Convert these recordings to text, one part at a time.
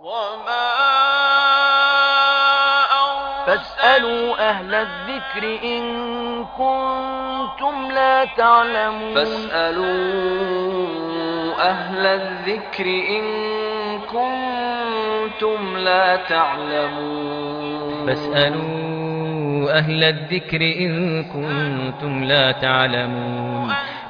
فاسألوا أهل الذكر إن كنتم لا تعلمون. أهل الذكر إن كنتم لا تعلمون. فاسألوا أهل الذكر إن كنتم لا تعلمون.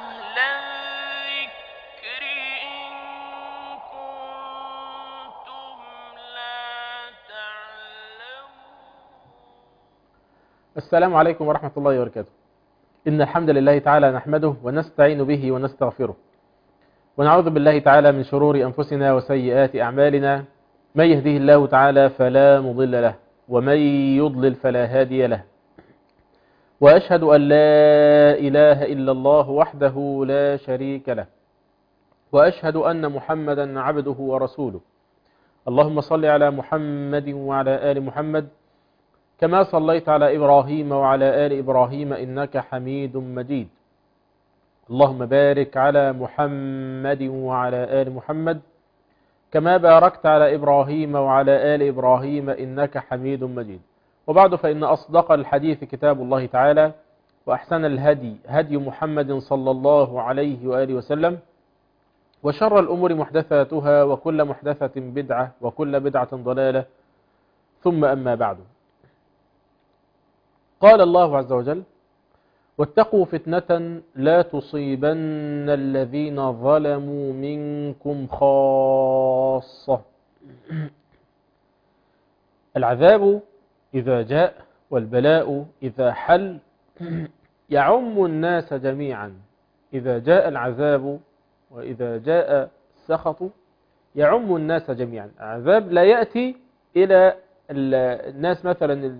السلام عليكم ورحمة الله وبركاته. إن الحمد لله تعالى نحمده ونستعين به ونستغفره، ونعوذ بالله تعالى من شرور أنفسنا وسيئات أعمالنا. من يهده الله تعالى فلا مضل له، ومن يضلل فلا هادي له. وأشهد أن لا إله إلا الله وحده لا شريك له، وأشهد أن محمدا عبده ورسوله. اللهم صل على محمد وعلى آل محمد كما صليت على إبراهيم وعلى آل إبراهيم إنك حميد مجيد. اللهم بارك على محمد وعلى آل محمد كما باركت على إبراهيم وعلى آل إبراهيم إنك حميد مجيد. وبعد، فإن أصدق الحديث كتاب الله تعالى، وأحسن الهدي هدي محمد صلى الله عليه وآله وسلم، وشر الأمور محدثاتها، وكل محدثة بدعة، وكل بدعة ضلالة، ثم أما بعد. قال الله عز وجل: واتقوا فتنة لا تصيبن الذين ظلموا منكم خاصة. العذاب إذا جاء والبلاء إذا حل يعم الناس جميعا. إذا جاء العذاب وإذا جاء السخط يعم الناس جميعا. العذاب لا يأتي إلى الناس مثلا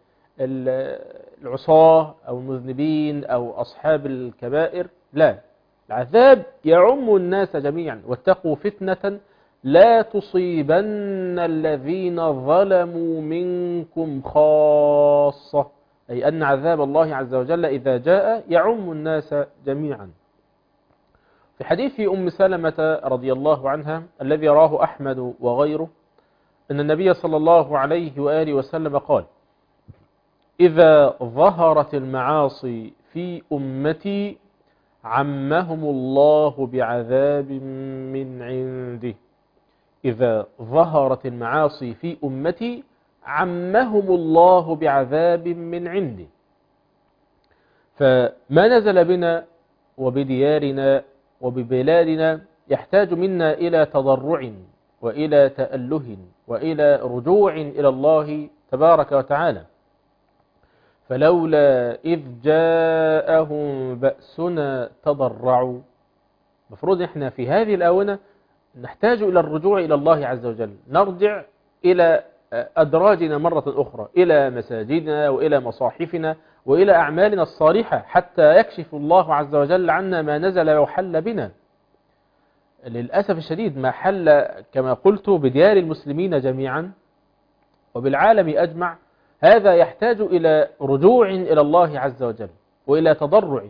العصاة أو المذنبين أو أصحاب الكبائر، لا، العذاب يعم الناس جميعا. واتقوا فتنة لا تصيبن الذين ظلموا منكم خاصة، أي أن عذاب الله عز وجل إذا جاء يعم الناس جميعا. في حديث أم سلمة رضي الله عنها الذي راه أحمد وغيره، أن النبي صلى الله عليه وآله وسلم قال: إذا ظهرت المعاصي في أمتي عمهم الله بعذاب من عنده. إذا ظهرت المعاصي في أمتي عمهم الله بعذاب من عنده. فما نزل بنا وبديارنا وببلادنا يحتاج منا إلى تضرع وإلى تأله وإلى رجوع إلى الله تبارك وتعالى. فلولا إذ جاءهم بأسنا تضرعوا. مفروض إحنا في هذه الآونة نحتاج إلى الرجوع إلى الله عز وجل، نرجع إلى أدراجنا مرة أخرى، إلى مساجدنا وإلى مصاحفنا وإلى أعمالنا الصالحة، حتى يكشف الله عز وجل عنا ما نزل وحل بنا. للأسف الشديد ما حل كما قلت بديار المسلمين جميعا وبالعالم أجمع، هذا يحتاج إلى رجوع إلى الله عز وجل وإلى تضرع.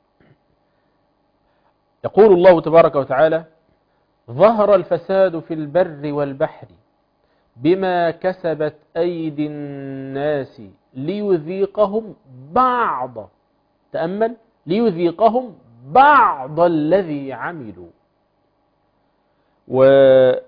يقول الله تبارك وتعالى: ظهر الفساد في البر والبحر بما كسبت أيدي الناس ليذيقهم بعض، تأمل، ليذيقهم بعض الذي عملوا. والله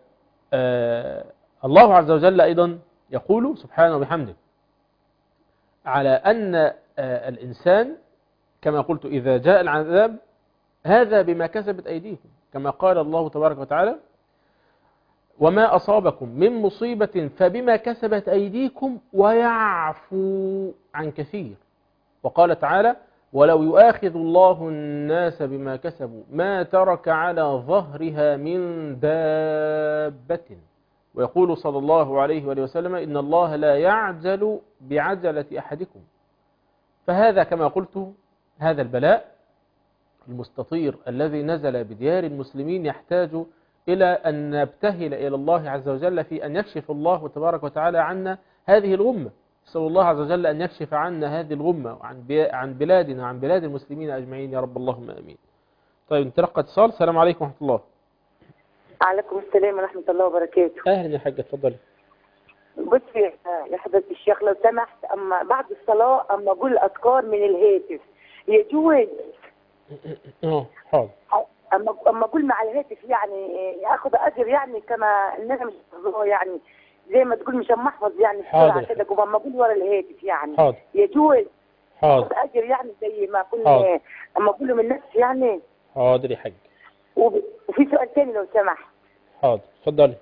عز وجل أيضا يقول سبحانه وبحمده على أن الإنسان كما قلت إذا جاء العذاب هذا بما كسبت أيديكم، كما قال الله تبارك وتعالى: وما أصابكم من مصيبة فبما كسبت أيديكم ويعفو عن كثير. وقال تعالى: ولو يؤاخذ الله الناس بما كسبوا ما ترك على ظهرها من دابة. ويقول صلى الله عليه وآله وسلم: إن الله لا يعجل بعجلة أحدكم. فهذا كما قلت هذا البلاء المستطير الذي نزل بديار المسلمين يحتاج إلى أن نبتهل إلى الله عز وجل في أن يكشف الله تبارك وتعالى عنا هذه الغمة. نسأل الله عز وجل أن يكشف عنا هذه الغمة عن بلادنا وعن بلاد المسلمين أجمعين يا رب، اللهم آمين. طيب، نتلقى اتصال. السلام عليكم ورحمة الله. عليكم السلام ورحمة الله وبركاته. اهلا يا حاجه، اتفضلي. بصي يا حضرة الشيخ لو سمحت، اما بعد الصلاة اما اقول اذكار من الهاتف يجوز؟ حاضر. اما اقول مع الهاتف يعني اخذ اجر يعني كما ان انا مش حافظاه، يعني زي ما تقول مش محفظ يعني بسرعة كده، اما اقول ورا الهاتف يعني حاضر. يجوز؟ حاضر. اخذ اجر يعني زي ما اقول حاضر. اما اقوله من نفسي يعني. حاضر يا حاج. وفي سؤال تاني لو سمحت. حاضر اتفضلي.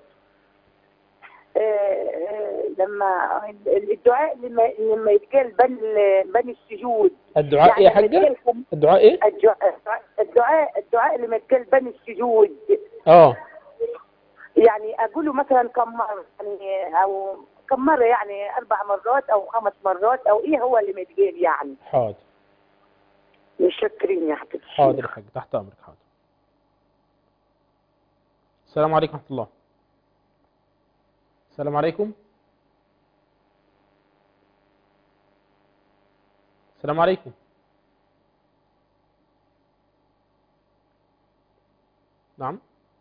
لما الدعاء لما يتقال بين السجود، الدعاء يعني ايه يا حاجه؟ الدعاء ايه؟ الدعاء لما يتقال بين السجود يعني اقوله مثلا كم مره يعني، او كم مره يعني 4 مرات او 5 مرات او ايه هو اللي متقال يعني؟ حاضر. متشكرين يا حبيبتي. حاضر يا حاج، تحت امرك. حاضر. السلام عليكم ورحمه الله. السلام عليكم. السلام عليكم. نعم.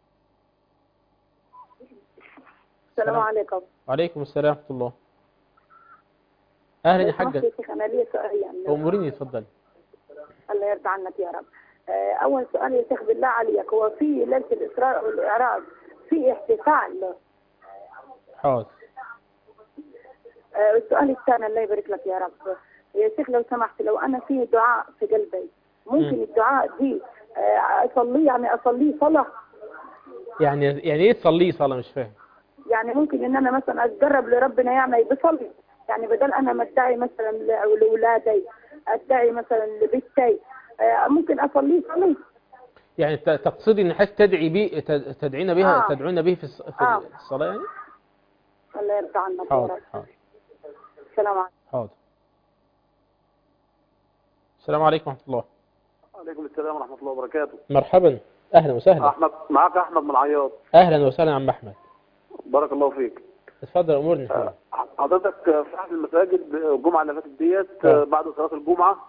السلام عليكم. وعليكم السلام ورحمه الله. اهلا يا حاجه. انا لي سؤال يعني. اموريني، اتفضلي. الله يرضى عنك يا رب. اول سؤال يا شيخ بالله عليك، هو في ليله الاسراء والاعراج في احتفال؟ حاضر. السؤال الثاني الله يبارك لك يا رب يا شيخ لو سمحت، لو انا في دعاء في قلبي ممكن الدعاء دي اصليه يعني اصليه صلاه؟ يعني ايه تصليه صلاه؟ مش فاهم. يعني ممكن ان انا مثلا اتقرب لربنا يعني بصلي، يعني بدل انا ما ادعي مثلا لاولادي ادعي مثلا لبنتي ممكن اصليه صلاه. يعني تقصدي ان حضرتك تدعين بها تدعون به في الصلاه يعني؟ الله يرضى عنك. حاضر. حاضر. السلام عليكم. حاضر. السلام عليكم ورحمه الله. وعليكم السلام ورحمه الله وبركاته. مرحبا، اهلا وسهلا. احمد معاك، احمد من العياط. اهلا وسهلا يا عم احمد. بارك الله فيك. اتفضل امورني. حضرتك في احد المساجد الجمعه اللي فاتت ديت بعد صلاه الجمعه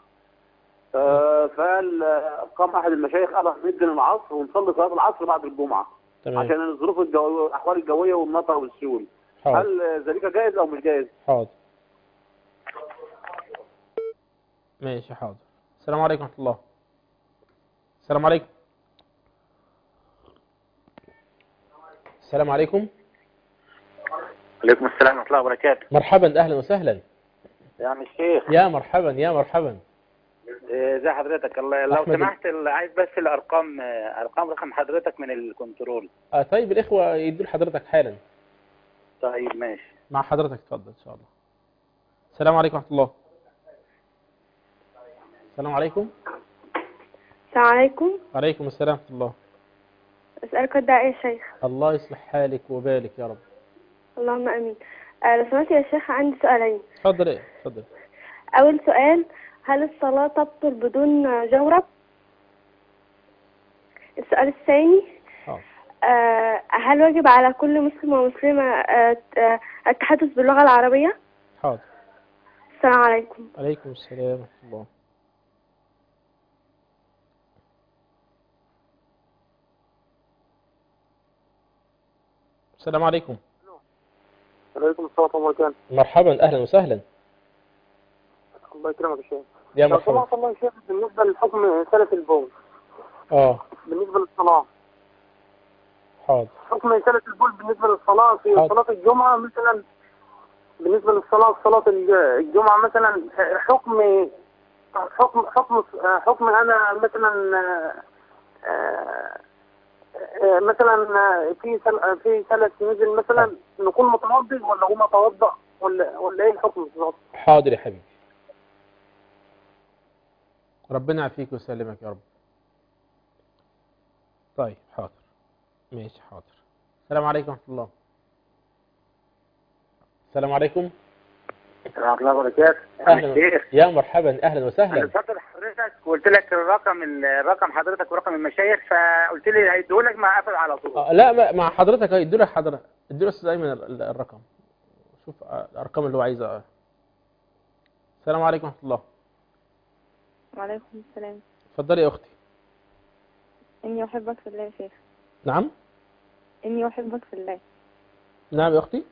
قام احد المشايخ قال ندن العصر ونصلي صلاه العصر بعد الجمعه. تمام. عشان الظروف الاحوال الجويه والمطر والسيول. هل ذلك جائز او مش جائز؟ حاضر. ماشي حاضر. السلام عليكم ورحمه الله. السلام عليكم. السلام عليكم. عليكم السلام ورحمة الله وبركاته. مرحبا، أهلا وسهلا يا عم الشيخ. يا مرحبا يا مرحبا. ازي حضرتك؟ الله لو سمحت عايز بس الأرقام رقم حضرتك من الكنترول. طيب الإخوة يدوا لحضرتك حالا. طيب ماشي. مع حضرتك، اتفضل إن شاء الله. السلام عليكم ورحمة الله. السلام عليكم. السلام عليكم. وعليكم السلام ورحمة الله. أسألك الدعاء يا شيخ. الله يصلح حالك وبالك يا رب. اللهم امين. لو سمحت يا شيخ عندي سؤالين. اتفضل. اتفضل. اول سؤال، هل الصلاة تبطل بدون جورب؟ السؤال الثاني، هل واجب على كل مسلم ومسلمة التحدث باللغة العربية؟ حاضر. السلام عليكم. عليكم السلام ورحمة الله. السلام عليكم. عليكم السلام ورحمة الله وبركاته. مرحبا، أهلا وسهلا. الله يكرمك يا شيخ. يا مرحبا. الله يا شيخ، بالنسبة للحكم سلف البول. بالنسبة للصلاة. حاضر. حكم سلف البول بالنسبة للصلاة في صلاة الجمعة مثلا، بالنسبة للصلاة صلاة الجمعة مثلا، حكم أنا مثلا في ثلاث نزل مثلا نكون متوضئ ولا هو متوضئ ولا ايه الحكم بالظبط؟ حاضر يا حبيبي. ربنا يعافيك ويسلمك يا رب. طيب حاضر. ماشي حاضر. السلام عليكم ورحمة الله. السلام عليكم. ورحمة الله وبركاته. أهلا يا مرحبا، أهلا وسهلا. أنا اتصلت بحضرتك وقلت لك الرقم حضرتك ورقم المشايخ، فقلت لي هيديه لك مع قفل على طول. لا مع حضرتك هيدوا لك حضرتك، ادوا له دايما الرقم. شوف الأرقام اللي هو عايزها. السلام عليكم ورحمة الله. وعليكم السلام. اتفضلي يا أختي. إني أحبك في الله يا شيخ. نعم؟ إني أحبك في الله. نعم يا أختي.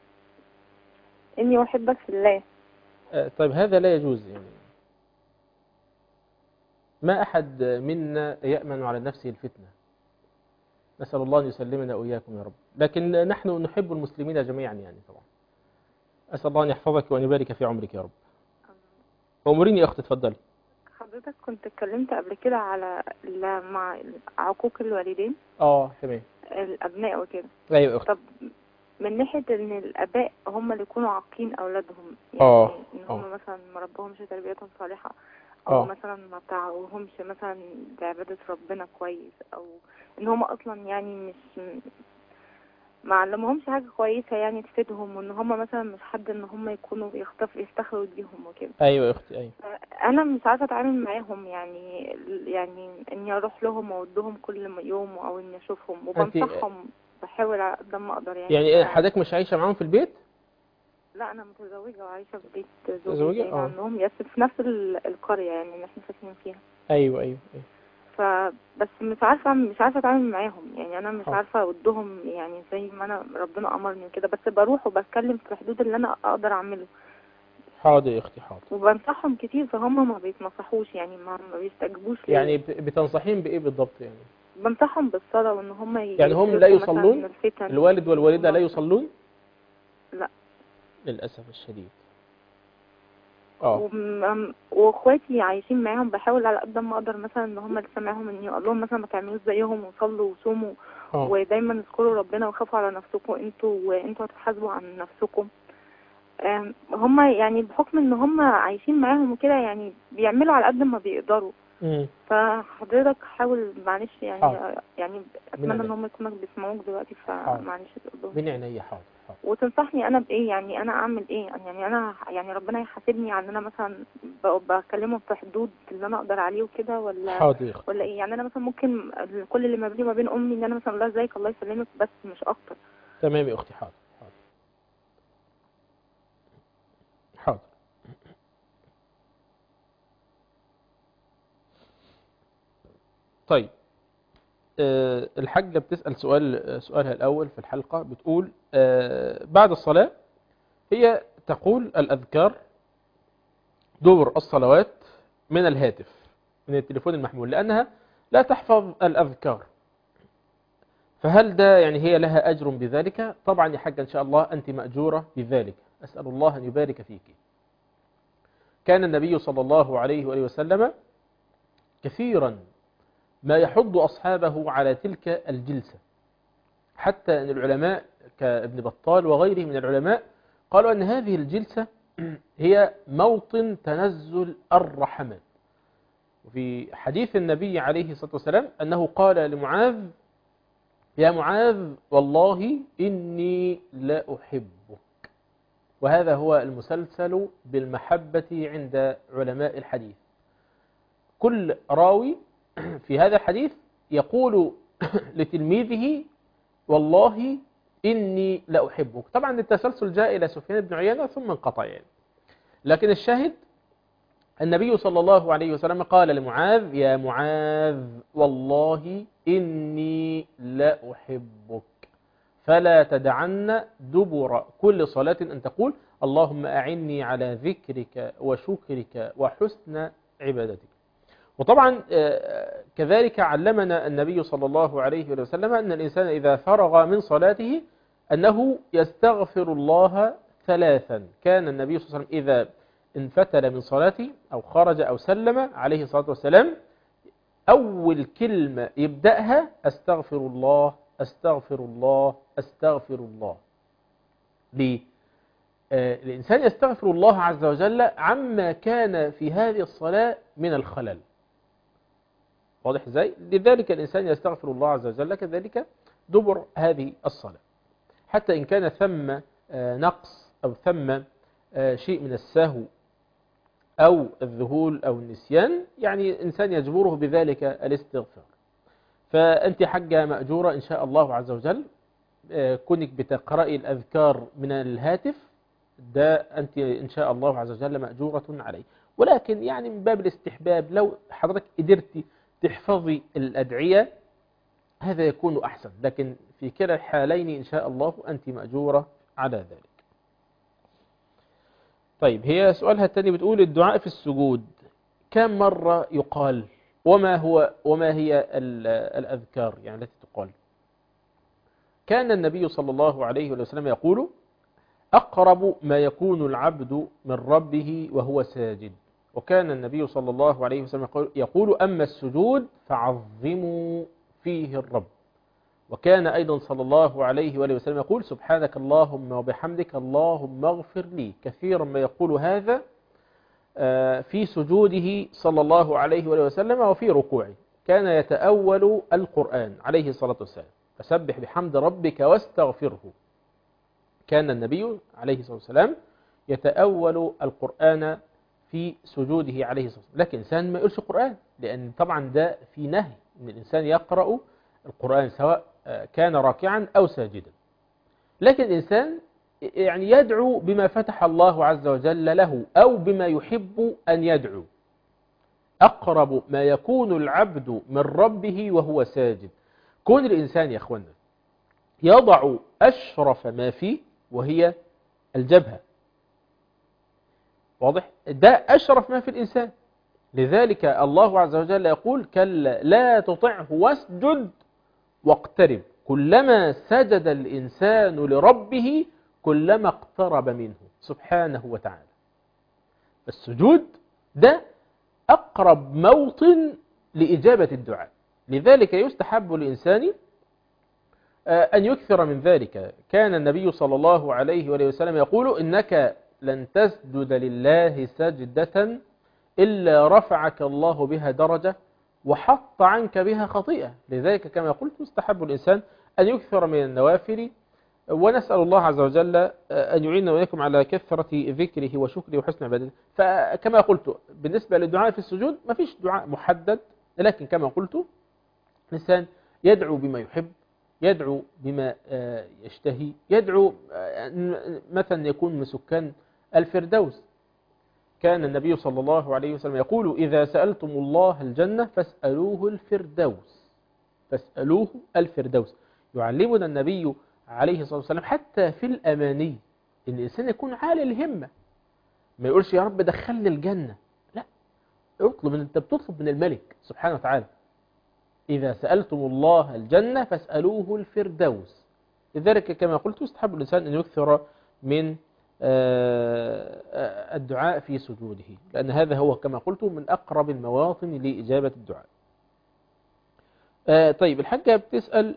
إني أحبك في الله. طيب هذا لا يجوز يعني. ما أحد منا يأمن على نفسه الفتنة، نسأل الله أن يسلمنا وإياكم يا رب. لكن نحن نحب المسلمين جميعا يعني طبعا. أسأل الله أن يحفظك وأن يبارك في عمرك يا رب. أموريني يا أختي، تفضلي. حضرتك كنت اتكلمت قبل كده على مع عقوق الوالدين. تمام. الأبناء وكده. أيوة يا أختي. طب من ناحية إن الآباء هم اللي يكونوا عاقين أولادهم، يعني إن هم مثلا ما ربهمش تربية صالحة، أو مثلا ما بتاعوهمش مثلا بعبادة ربنا كويس، أو إن هم أصلا يعني مش ما علمهمش حاجة كويسة يعني تفيدهم، وإن هم مثلا مش حد إن هم يكونوا يستخلوا بيهم وكده. أيوة يا أختي. أيوة. أنا مش عارفة أتعامل معاهم يعني إني أروح لهم وأودهم كل يوم، أو إني أشوفهم وبنصحهم، بحاول على قد ما أقدر يعني حضرتك مش عايشة معاهم في البيت؟ لا، أنا متزوجة وعايشة في بيت زوجي عندهم، في نفس القرية يعني اللي احنا ساكنين فيها. أيوة. فبس مش عارفة أتعامل معاهم، يعني أنا مش عارفة أودهم يعني زي ما أنا ربنا أمرني كده، بس بروح وبتكلم في الحدود اللي أنا أقدر أعمله. حاضر يا أختي، حاضر. وبنصحهم كتير فهم ما بيتنصحوش، يعني ما بيستجبوش ليه. يعني بتنصحين بإيه بالضبط يعني؟ بنصحهم بالصلاة، وإن هم يعني هم لا يصلون؟ الوالد والوالدة لا يصلون؟ لا للأسف الشديد. واخواتي عايشين معاهم، بحاول على قد ما اقدر مثلا ان هم لسه معاهم، اني اقول لهم مثلا ما تعملوش زيهم وصلوا وصوموا، ودايما اذكروا ربنا وخافوا على نفسكم، وانتوا هتتحاسبوا عن نفسكم. هم يعني بحكم ان هم عايشين معاهم وكده يعني بيعملوا على قد ما بيقدروا. فحضرتك حاول معلش يعني اتمنى ان هم يكونوا بيسمعوك دلوقتي، فمعلش تقول لهم. من عينيا. حاضر. وتنصحني انا بايه، يعني انا اعمل ايه، يعني انا يعني ربنا يحاسبني عن انا مثلا بكلمه في حدود اللي انا اقدر عليه وكده، ولا ايه؟ يعني انا مثلا ممكن كل اللي ما بيني وما بين امي ان انا مثلا لا ازيك الله يسلمك، بس مش اكتر. تمام يا اختي. حاضر. طيب الحاجة بتسأل سؤالها الأول في الحلقة، بتقول بعد الصلاة هي تقول الأذكار دبر الصلوات من الهاتف، من التليفون المحمول، لأنها لا تحفظ الأذكار. فهل ده يعني هي لها أجر بذلك؟ طبعا يا حاجة إن شاء الله أنت مأجورة بذلك، أسأل الله أن يبارك فيك. كان النبي صلى الله عليه وآله وسلم كثيرا ما يحض أصحابه على تلك الجلسة، حتى أن العلماء كابن بطال وغيره من العلماء قالوا أن هذه الجلسة هي موطن تنزل الرحمات. وفي حديث النبي عليه الصلاة والسلام أنه قال لمعاذ: يا معاذ والله إني لا أحبك. وهذا هو المسلسل بالمحبة عند علماء الحديث. كل راوي في هذا الحديث يقول لتلميذه: والله إني لا أحبك. طبعا التسلسل جاء إلى سفيان بن عيينة ثم انقطع يعني. لكن الشاهد النبي صلى الله عليه وسلم قال لمعاذ: يا معاذ والله إني لا أحبك، فلا تدعن دبر كل صلاة أن تقول: اللهم أعني على ذكرك وشكرك وحسن عبادتك. وطبعا كذلك علمنا النبي صلى الله عليه وسلم أن الإنسان إذا فرغ من صلاته أنه يستغفر الله 3. كان النبي صلى الله عليه وسلم إذا انفتل من صلاته أو خرج أو سلم عليه الصلاة والسلام أول كلمة يبدأها: أستغفر الله أستغفر الله أستغفر الله. ليه؟ الإنسان يستغفر الله عز وجل عما كان في هذه الصلاة من الخلل. واضح ازاي؟ لذلك الإنسان يستغفر الله عز وجل كذلك دبر هذه الصلاة، حتى إن كان ثم نقص أو ثم شيء من السهو أو الذهول أو النسيان، يعني الإنسان يجبره بذلك الاستغفار. فأنت حاجة مأجورة إن شاء الله عز وجل، كونك بتقرأي الأذكار من الهاتف، ده أنت إن شاء الله عز وجل مأجورة عليه. ولكن يعني من باب الاستحباب، لو حضرتك قدرتي تحفظي الأدعية هذا يكون أحسن، لكن في كلا الحالين إن شاء الله أنت مأجورة على ذلك. طيب، هي سؤالها الثاني بتقول الدعاء في السجود كم مرة يقال، وما هي الأذكار يعني التي تقال؟ كان النبي صلى الله عليه وسلم يقول أقرب ما يكون العبد من ربه وهو ساجد، وكان النبي صلى الله عليه وسلم يقول أما السجود فعظموا فيه الرب، وكان أيضا صلى الله عليه وآله وسلم يقول سبحانك اللهم وبحمدك اللهم اغفر لي، كثيرا ما يقول هذا في سجوده صلى الله عليه وآله وسلم وفي ركوعه. كان يتأول القرآن عليه الصلاة والسلام، فسبح بحمد ربك واستغفره. كان النبي عليه الصلاة والسلام يتأول القرآن في سجوده عليه الصلاة والسلام، لكن الإنسان ما يقولش قرآن، لأن طبعا ده في نهي أن الإنسان يقرأ القرآن سواء كان راكعا أو ساجدا. لكن الإنسان يعني يدعو بما فتح الله عز وجل له أو بما يحب أن يدعو. أقرب ما يكون العبد من ربه وهو ساجد. كون الإنسان يا أخوانا يضع أشرف ما فيه وهي الجبهة، واضح؟ ده أشرف ما في الإنسان. لذلك الله عز وجل يقول كلا لا تطعه واسجد واقترب، كلما سجد الإنسان لربه كلما اقترب منه سبحانه وتعالى. السجود ده أقرب موطن لإجابة الدعاء، لذلك يستحب الإنسان أن يكثر من ذلك. كان النبي صلى الله عليه وسلم يقول إنك لن تسجد لله سجدة إلا رفعك الله بها درجة وحط عنك بها خطيئة. لذلك كما قلت يستحب الإنسان أن يكثر من النوافل، ونسأل الله عز وجل أن يعيننا وإياكم على كثرة ذكره وشكره وحسن عبادته. فكما قلت بالنسبة للدعاء في السجود ما فيش دعاء محدد، لكن كما قلت الإنسان يدعو بما يحب، يدعو بما يشتهي، يدعو مثلا يكون من سكان الفردوس. كان النبي صلى الله عليه وسلم يقول إذا سألتم الله الجنة فاسألوه الفردوس، فاسألوه الفردوس. يعلمنا النبي عليه الصلاة والسلام حتى في الأماني إن الإنسان يكون عالي الهمة، ما يقولش يا رب دخلني الجنة، لا، أنت بتطلب من الملك سبحانه وتعالى. إذا سألتم الله الجنة فاسألوه الفردوس. لذلك كما قلت يستحب الإنسان أن يكثر من الدعاء في سجوده، لأن هذا هو كما قلت من أقرب المواطن لإجابة الدعاء. طيب، الحاجة بتسأل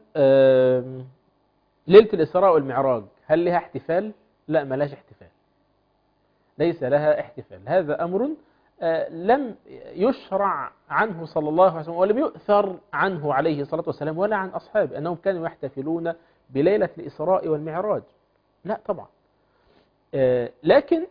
ليلة الإسراء والمعراج هل لها احتفال؟ لا، ما لهاش احتفال، ليس لها احتفال. هذا أمر لم يشرع عنه صلى الله عليه وسلم ولم يؤثر عنه عليه الصلاة والسلام ولا عن أصحابه أنهم كانوا يحتفلون بليلة الإسراء والمعراج، لا طبعا. لكن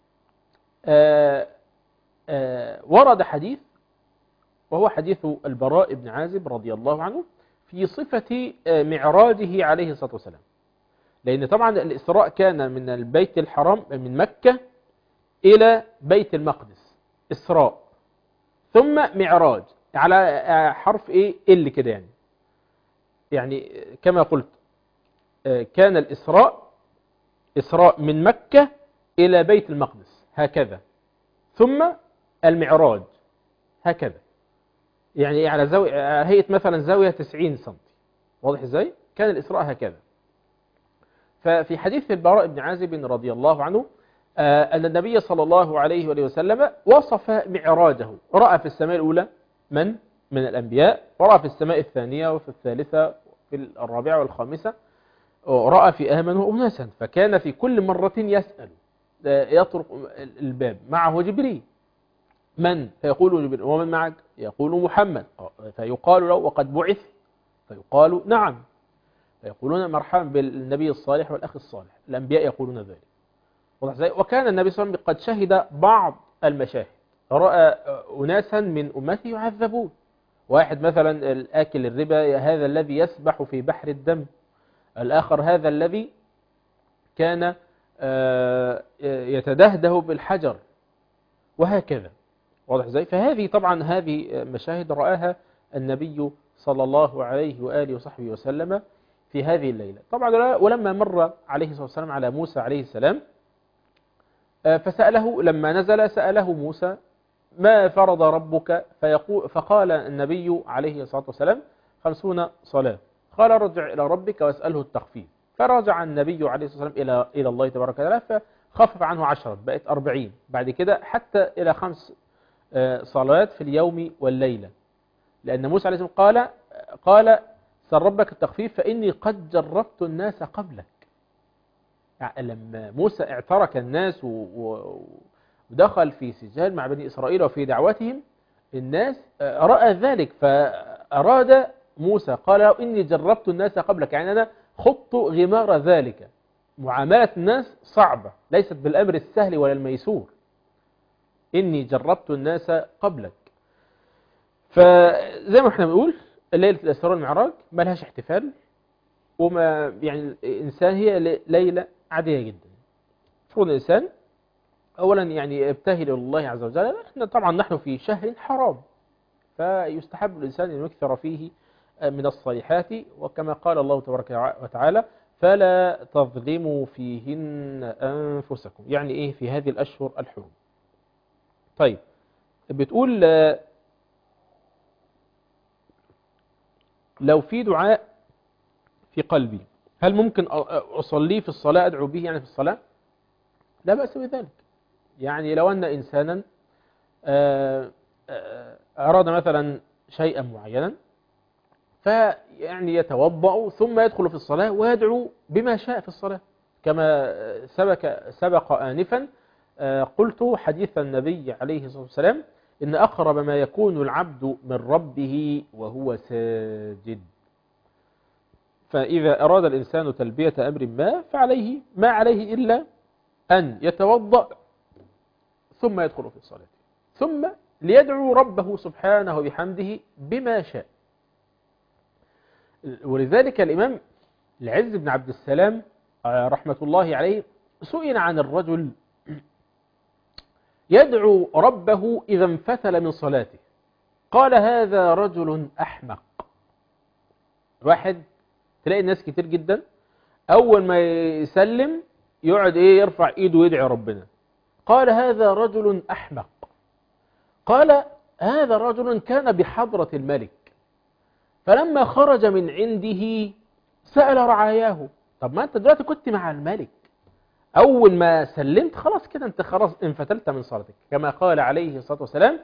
ورد حديث، وهو حديث البراء بن عازب رضي الله عنه في صفة معراجه عليه الصلاة والسلام. لأن طبعا الإسراء كان من البيت الحرام من مكة إلى بيت المقدس، إسراء، ثم معراج على حرف إيه اللي كده يعني كما قلت كان الإسراء من مكة إلى بيت المقدس هكذا، ثم المعراج هكذا، يعني على زاوية هيئة مثلا زاوية 90 سم، واضح إزاي؟ كان الإسراء هكذا. ففي حديث البراء بن عازب رضي الله عنه أن النبي صلى الله عليه وسلم وصف معراجه، رأى في السماء الأولى من الأنبياء، ورأى في السماء الثانية وفي الثالثة في الرابعة والخامسة، ورأى في آمنه أناسا، فكان في كل مرة يسأل يطرق الباب معه جبريل، من؟ فيقول جبريل ومن معك؟ يقول محمد، فيقال له وقد بعث؟ فيقال نعم، فيقولون مرحبا بالنبي الصالح والأخ الصالح، الأنبياء يقولون ذلك. وكان النبي صلى الله عليه وسلم قد شهد بعض المشاهد، رأى أناسا من أمته يعذبون، واحد مثلا الآكل الربا هذا الذي يسبح في بحر الدم، الآخر هذا الذي كان يتدهده بالحجر، وهكذا، واضح ازاي؟ فهذه طبعا هذه مشاهد رآها النبي صلى الله عليه وآله وصحبه وسلم في هذه الليلة. طبعا ولما مر عليه الصلاة والسلام على موسى عليه السلام فسأله، لما نزل سأله موسى ما فرض ربك، فقال النبي عليه الصلاة والسلام 50 صلاة. قال رجع إلى ربك واسأله التخفيف، فرجع النبي عليه الصلاة والسلام إلى الله تبارك وتعالى فخفف عنه 10 بقت 40، بعد كده حتى إلى 5 صلوات في اليوم والليلة، لأن موسى عليه السلام قال سأل ربك التخفيف فإني قد جربت الناس قبلك. يعني لما موسى اعترك الناس ودخل في سجال مع بني إسرائيل وفي دعوتهم، الناس رأى ذلك فأراد موسى قال له إني جربت الناس قبلك، يعني أنا خضت غمار ذلك. معاملة الناس صعبة، ليست بالأمر السهل ولا الميسور. إني جربت الناس قبلك. فزي ما احنا بنقول ليلة الإسراء والمعراج ما لهاش احتفال، وما يعني الإنسان هي ليلة عادية جدا. المفروض الإنسان أولا يعني يبتهل إلى الله عز وجل. احنا طبعا نحن في شهر حرام، فيستحب الإنسان أن يكثر فيه من الصالحات، وكما قال الله تبارك وتعالى فلا تظلموا فيهن أنفسكم، يعني إيه في هذه الأشهر الحرم. طيب بتقول لو في دعاء في قلبي هل ممكن أصليه في الصلاة، أدعو به يعني في الصلاة؟ لا بأس بذلك. يعني لو أن إنسانا أراد مثلا شيئا معينا فيعني يتوضأ ثم يدخل في الصلاة ويدعو بما شاء في الصلاة، كما سبق آنفا قلت حديث النبي عليه الصلاة والسلام إن أقرب ما يكون العبد من ربه وهو ساجد. فإذا أراد الإنسان تلبية أمر ما فعليه ما عليه إلا أن يتوضأ ثم يدخل في الصلاة، ثم ليدعو ربه سبحانه وبحمده بما شاء. ولذلك الإمام العز بن عبد السلام رحمة الله عليه سئل عن الرجل يدعو ربه إذا انفتل من صلاته، قال هذا رجل أحمق. واحد تلاقي الناس كتير جدا أول ما يسلم يقعد يرفع إيده ويدعي ربنا، قال هذا رجل أحمق. قال هذا رجل كان بحضرة الملك فلما خرج من عنده سأل رعاياه. طب ما أنت دلوقتي كنت مع الملك، أول ما سلمت خلاص كده أنت خلاص انفتلت من صلاتك، كما قال عليه الصلاة والسلام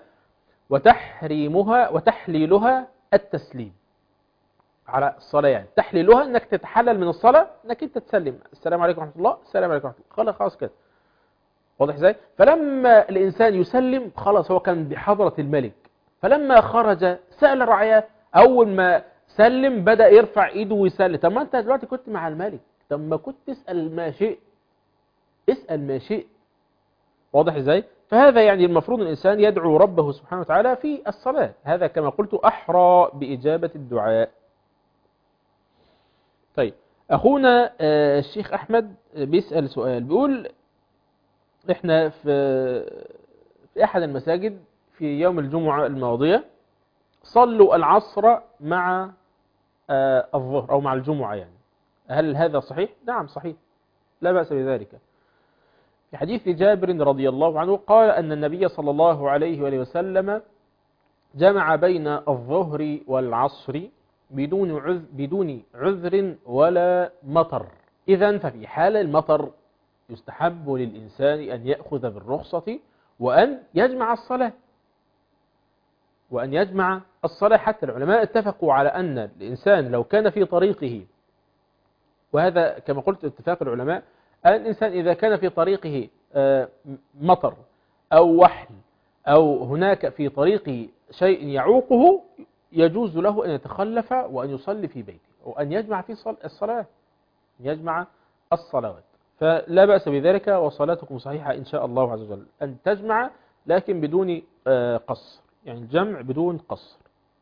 وتحليلها التسليم على الصلاة. يعني تحليلها أنك تتحلل من الصلاة أنك أنت تسلم السلام عليكم ورحمة الله، السلام عليكم ورحمة الله، خلاص كده. واضح ازاي؟ فلما الإنسان يسلم خلاص هو كان بحضرة الملك، فلما خرج سأل رعاياه، أول ما سلم بدأ يرفع إيده ويسلم. طب ما أنت دلوقتي كنت مع الملك، طب ما كنت تسأل ما شئت، اسأل ما شئت. واضح ازاي؟ فهذا يعني المفروض الإنسان يدعو ربه سبحانه وتعالى في الصلاة، هذا كما قلت أحرى بإجابة الدعاء. طيب أخونا الشيخ أحمد بيسأل سؤال، بيقول إحنا في أحد المساجد في يوم الجمعة الماضية صلوا العصر مع الظهر أو مع الجمعة، يعني هل هذا صحيح؟ نعم صحيح، لا بأس بذلك. في حديث جابر رضي الله عنه قال أن النبي صلى الله عليه وآله وسلم جمع بين الظهر والعصر بدون عذر ولا مطر. إذن ففي حال المطر يستحب للإنسان أن يأخذ بالرخصة وأن يجمع الصلاة حتى العلماء اتفقوا على أن الإنسان لو كان في طريقه، وهذا كما قلت اتفاق العلماء، أن الإنسان إذا كان في طريقه مطر أو وحل أو هناك في طريقه شيء يعوقه يجوز له أن يتخلف وأن يصلي في بيته وأن يجمع في يجمع الصلوات، فلا بأس بذلك وصلاتكم صحيحة إن شاء الله عز وجل. أن تجمع لكن بدون قصر، يعني الجمع بدون قصر.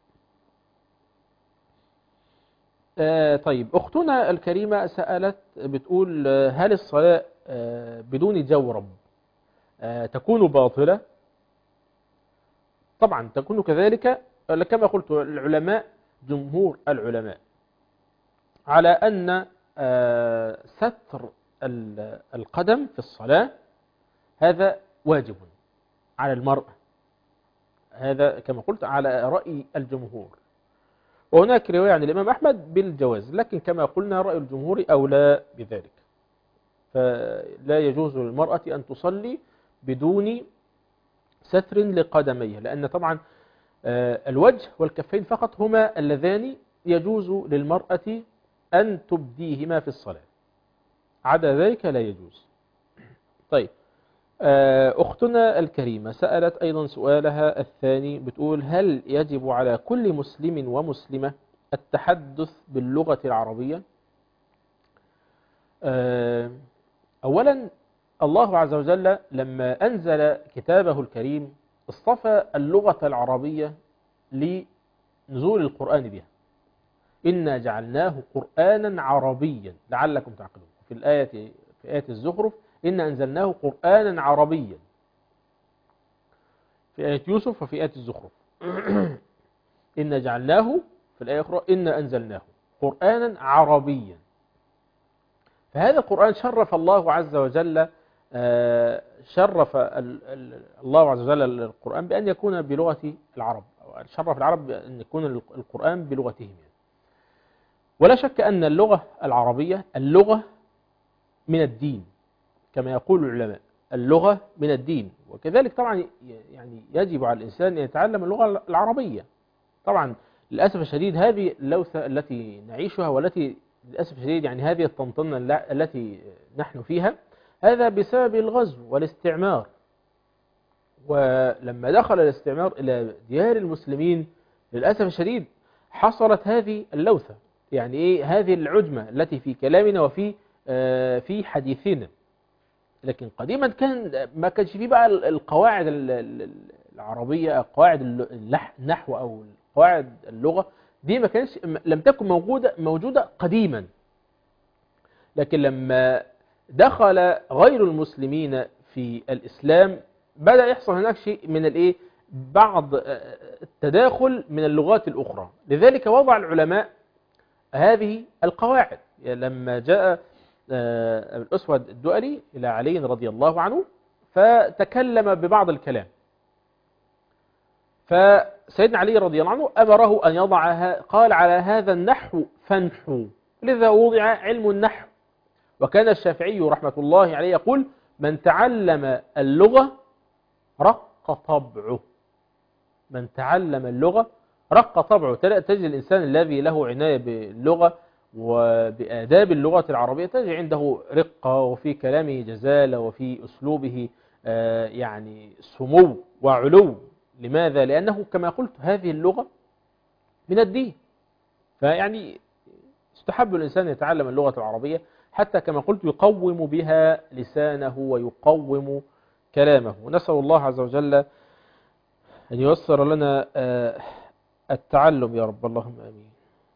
طيب أختنا الكريمة سألت بتقول هل الصلاة بدون جورب تكون باطلة؟ طبعا تكون كذلك، كما قلت العلماء جمهور العلماء على أن ستر القدم في الصلاة هذا واجب على المرأة، هذا كما قلت على رأي الجمهور. وهناك رواية عن الإمام أحمد بالجواز، لكن كما قلنا رأي الجمهور أولى بذلك، فلا يجوز للمرأة أن تصلي بدون ستر لقدميها، لأن طبعا الوجه والكفين فقط هما اللذان يجوز للمرأة أن تبديهما في الصلاة، عدا ذلك لا يجوز. طيب، أختنا الكريمة سألت أيضا سؤالها الثاني، بتقول: هل يجب على كل مسلم ومسلمة التحدث باللغة العربية؟ أولا، الله عز وجل لما أنزل كتابه الكريم اصطفى اللغة العربية لنزول القرآن بها. إنا جعلناه قرآنا عربيا لعلكم تعقلون. في آية الزخرف: إنا أنزلناه قرآنا عربيا. في آية يوسف وفي آية الزخرف إنا جعلناه، في الآية الأخرى إنا أنزلناه قرآنا عربيا. فهذا القرآن شرف الله عز وجل، شرف الله عز وجل القرآن بأن يكون بلغة العرب، شرف العرب بأن يكون القرآن بلغتهم. ولا شك أن اللغة العربية اللغة من الدين، كما يقول العلماء اللغة من الدين. وكذلك طبعا يعني يجب على الإنسان أن يتعلم اللغة العربية. طبعا للأسف الشديد هذه اللوثة التي نعيشها، والتي للأسف الشديد يعني هذه الطنطنة التي نحن فيها، هذا بسبب الغزو والاستعمار. ولما دخل الاستعمار إلى ديار المسلمين للأسف الشديد حصلت هذه اللوثة، يعني إيه؟ هذه العجمة التي في كلامنا وفي في حديثنا. لكن قديما ما كانش فيه بقى القواعد العربية، قواعد النحو أو قواعد اللغة دي، ما كانش لم تكن موجودة قديما. لكن لما دخل غير المسلمين في الإسلام بدأ يحصل هناك شيء من الإيه؟ بعض التداخل من اللغات الأخرى. لذلك وضع العلماء هذه القواعد. لما جاء الأسود الدؤلي إلى علي رضي الله عنه فتكلم ببعض الكلام، فسيدنا علي رضي الله عنه أمره أن يضعها، قال: على هذا النحو فانحوا. لذا وضع علم النحو. وكان الشافعي رحمة الله عليه يقول: من تعلم اللغة رق طبعه. من تعلم اللغة رق طبعه. تجد الإنسان الذي له عناية باللغة وبآداب اللغة العربية تجد عنده رقة، وفي كلامه جزالة، وفي أسلوبه يعني سمو وعلو. لماذا؟ لأنه كما قلت هذه اللغة من الدين. فيعني يستحب الإنسان يتعلم اللغة العربية حتى كما قلت يقوم بها لسانه ويقوم كلامه. ونسأل الله عز وجل أن ييسر لنا التعلم يا رب، اللهم آمين.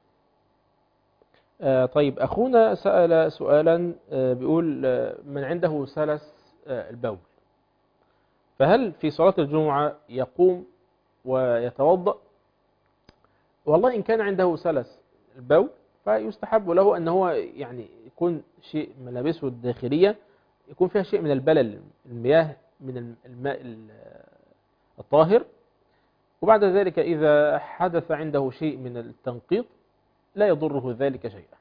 طيب، أخونا سأل سؤالا بيقول: من عنده سلس البول، فهل في صلاة الجمعة يقوم ويتوضأ؟ والله إن كان عنده سلس البول فيستحب له أن هو يعني يكون شيء ملابسه الداخلية يكون فيها شيء من البلل، المياه من الماء الطاهر. وبعد ذلك إذا حدث عنده شيء من التنقيط لا يضره ذلك شيئا.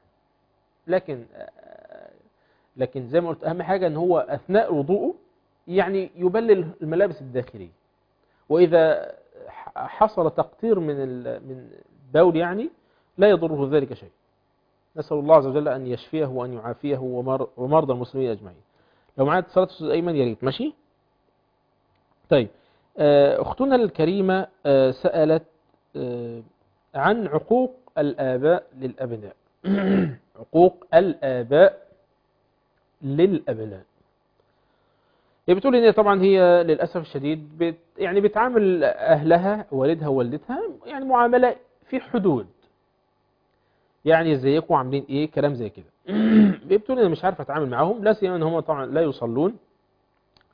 لكن زي ما قلت أهم حاجة أن هو أثناء وضوءه يعني يبلل الملابس الداخلية. وإذا حصل تقطير من البول يعني لا يضره ذلك شيء. نسأل الله عز وجل أن يشفيه وأن يعافيه ومرضى المسلمين أجمعين. لو معايا اتصالات أستاذ أيمن يا ريت. ماشي. طيب، أختنا الكريمة سألت عن عقوق الآباء للأبناء. عقوق الآباء للأبناء. هي بتقول إن طبعا هي للأسف الشديد يعني بتعامل أهلها والدها ووالدتها يعني معاملة في حدود، يعني ازيكم عاملين ايه، كلام زي كده. بتقول انا مش عارفه اتعامل معاهم، لا سيما ان هم طبعا لا يصلون،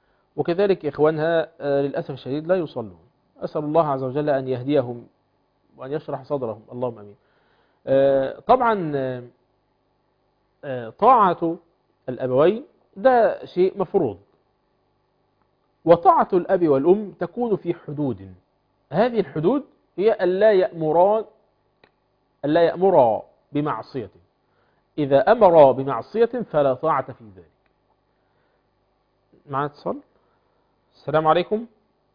وكذلك اخوانها للاسف الشديد لا يصلون. اسال الله عز وجل ان يهديهم وأن يشرح صدرهم، اللهم أمين. طبعا طاعة الأبوين ده شيء مفروض، وطاعة الأب والأم تكون في حدود. هذه الحدود هي ألا يأمرا بمعصية. إذا أمر بمعصية فلا طاعة في ذلك. معنا اتصال. السلام عليكم.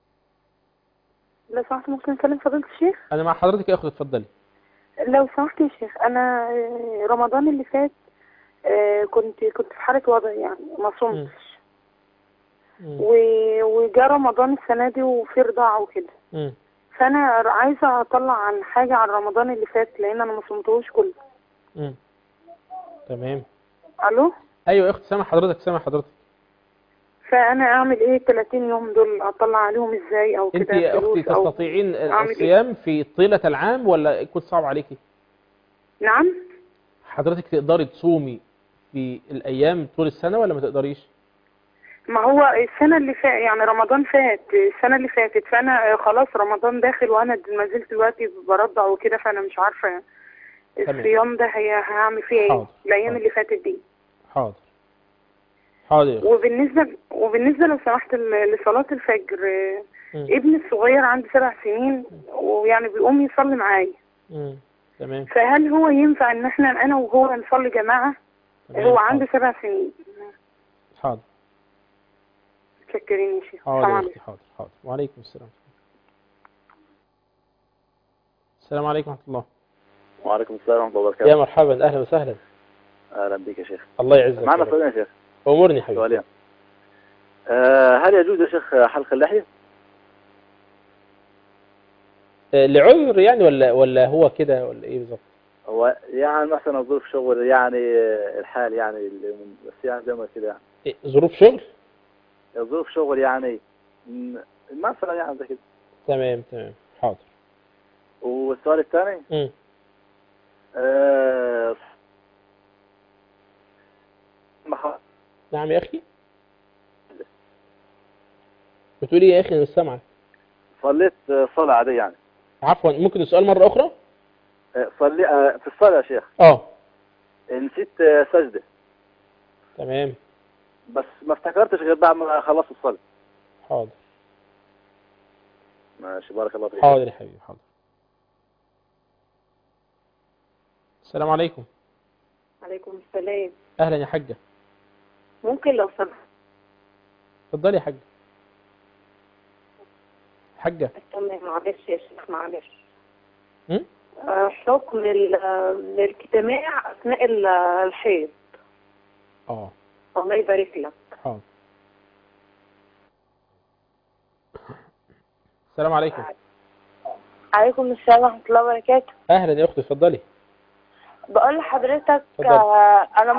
لو سمحت ممكن أكلم فضيلة الشيخ؟ أنا مع حضرتك يا أخي، اتفضلي. لو سمحت يا شيخ، أنا رمضان اللي فات كنت في حالة وضع، يعني ما صمتش، وجا رمضان السنة دي وفي رضاعة وكده، فأنا عايزة أطلع عن حاجة عن رمضان اللي فات لأن أنا ما صمتهوش كله. تمام. ألو؟ أيوة يا أختي، سامع حضرتك. فأنا أعمل إيه 30 يوم دول؟ أطلع عليهم إزاي أو كده؟ أنت يا أختي تستطيعين الصيام في طيلة العام ولا يكون صعب عليكي؟ نعم. حضرتك تقدري تصومي في الأيام طول السنة ولا ما تقدريش؟ ما هو السنة اللي فاتت، يعني رمضان فات السنة اللي فاتت، فأنا خلاص رمضان داخل وأنا ما زلت دلوقتي برضع وكده، فأنا مش عارفة يعني الصيام ده هعمل فيه إيه الأيام اللي فاتت دي. حاضر. وبالنسبة لو سمحت لصلاة الفجر، ابني الصغير عنده 7 سنين ويعني بيقوم يصلي معايا. تمام. فهل هو ينفع إن أنا وهو نصلي جماعة؟ هو عنده 7 سنين. حاضر. شكرين يا شيخ. حاضر. وعليكم السلام. السلام عليكم ورحمة الله. وعليكم السلام ورحمة الله وبركاته. يا مرحبا، أهلا وسهلا. أهلا بك يا شيخ. الله يعزك. معنا سؤال يا شيخ. أمورني حبيبي. سؤالين. هل يجوز يا شيخ حلق اللحية؟ لعذر يعني ولا هو كده ولا إيه بالظبط؟ هو يعني مثلا ظروف شغل، يعني الحال يعني بس يعني زي ما كده يعني. إيه ظروف شغل؟ ظروف شغل يعني مثلا يعني زي كده. تمام. حاضر. والسؤال الثاني نعم يا أخي. بتقولي يا أخي؟ أنا مش سامعك. صليت صلاة عادية يعني. عفوا، ممكن السؤال مرة أخرى؟ صلي في الصلاة يا شيخ. نسيت سجدة. تمام. بس ما افتكرتش غير بعد ما خلصت الصلاة. حاضر. ماشي، بارك الله فيك. حاضر يا حبيبي، حاضر. السلام عليكم. عليكم السلام. أهلا يا حاجة. ممكن لو سمحت. اتفضلي يا حاجة. تمام. معلش يا شيخ، معلش. حكم الاجتماع أثناء الحيض. الله يبارك لك. حاضر. السلام عليكم. عليكم السلام ورحمة الله وبركاته. أهلا يا أختي، اتفضلي. بقول لحضرتك أنا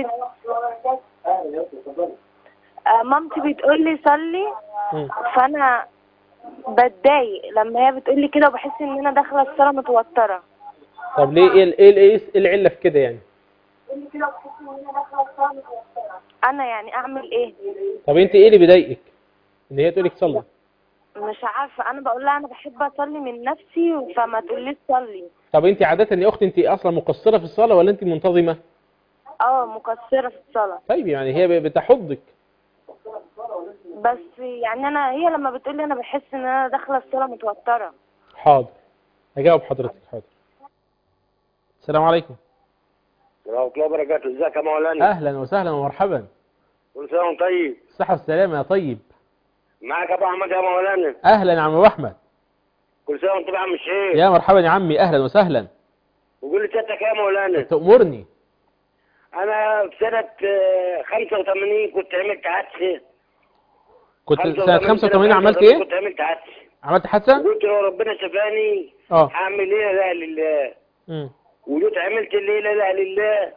مامتي بتقول لي صلي، فأنا بتضايق لما هي بتقول لي كده وبحس إن أنا داخلة الصلاة متوترة. طب ليه؟ إيه العلة في كده يعني؟ أنا يعني أعمل إيه؟ طب أنت إيه اللي بيضايقك؟ إن هي تقولك صلي؟ مش عارفة، أنا بقول لها أنا بحب أصلي من نفسي فما تقوليش صلي. طب أنت عادة يا أختي أنت أصلا مقصرة في الصلاة ولا أنت منتظمة؟ مقصرة في الصلاة. طيب يعني هي بتحضك. بس يعني هي لما بتقولي أنا بحس إن أنا داخلة الصلاة متوترة. حاضر، هجاوب حضرتك. حاضر. السلام عليكم. ورحمة الله وبركاته. ازيك يا مولانا؟ أهلا وسهلا ومرحبا. كل سنة وانت طيب. الصحة والسلامة يا طيب. معك ابو احمد يا مولانا. أهلا يا عم أبو أحمد. كل سنة وانت يا عم الشيخ. يا مرحبا يا عمي، أهلا وسهلا. وقول لي سيادتك يا مولانا. تأمرني. أنا في سنة 85 كنت عملت حادثة. كنت سنة 85 عملت إيه؟ كنت عملت حادثة. عملت حادثة؟ قلت لو ربنا شفاني هعمل ليلة لا لله. وجيت عملت الليلة لا لله.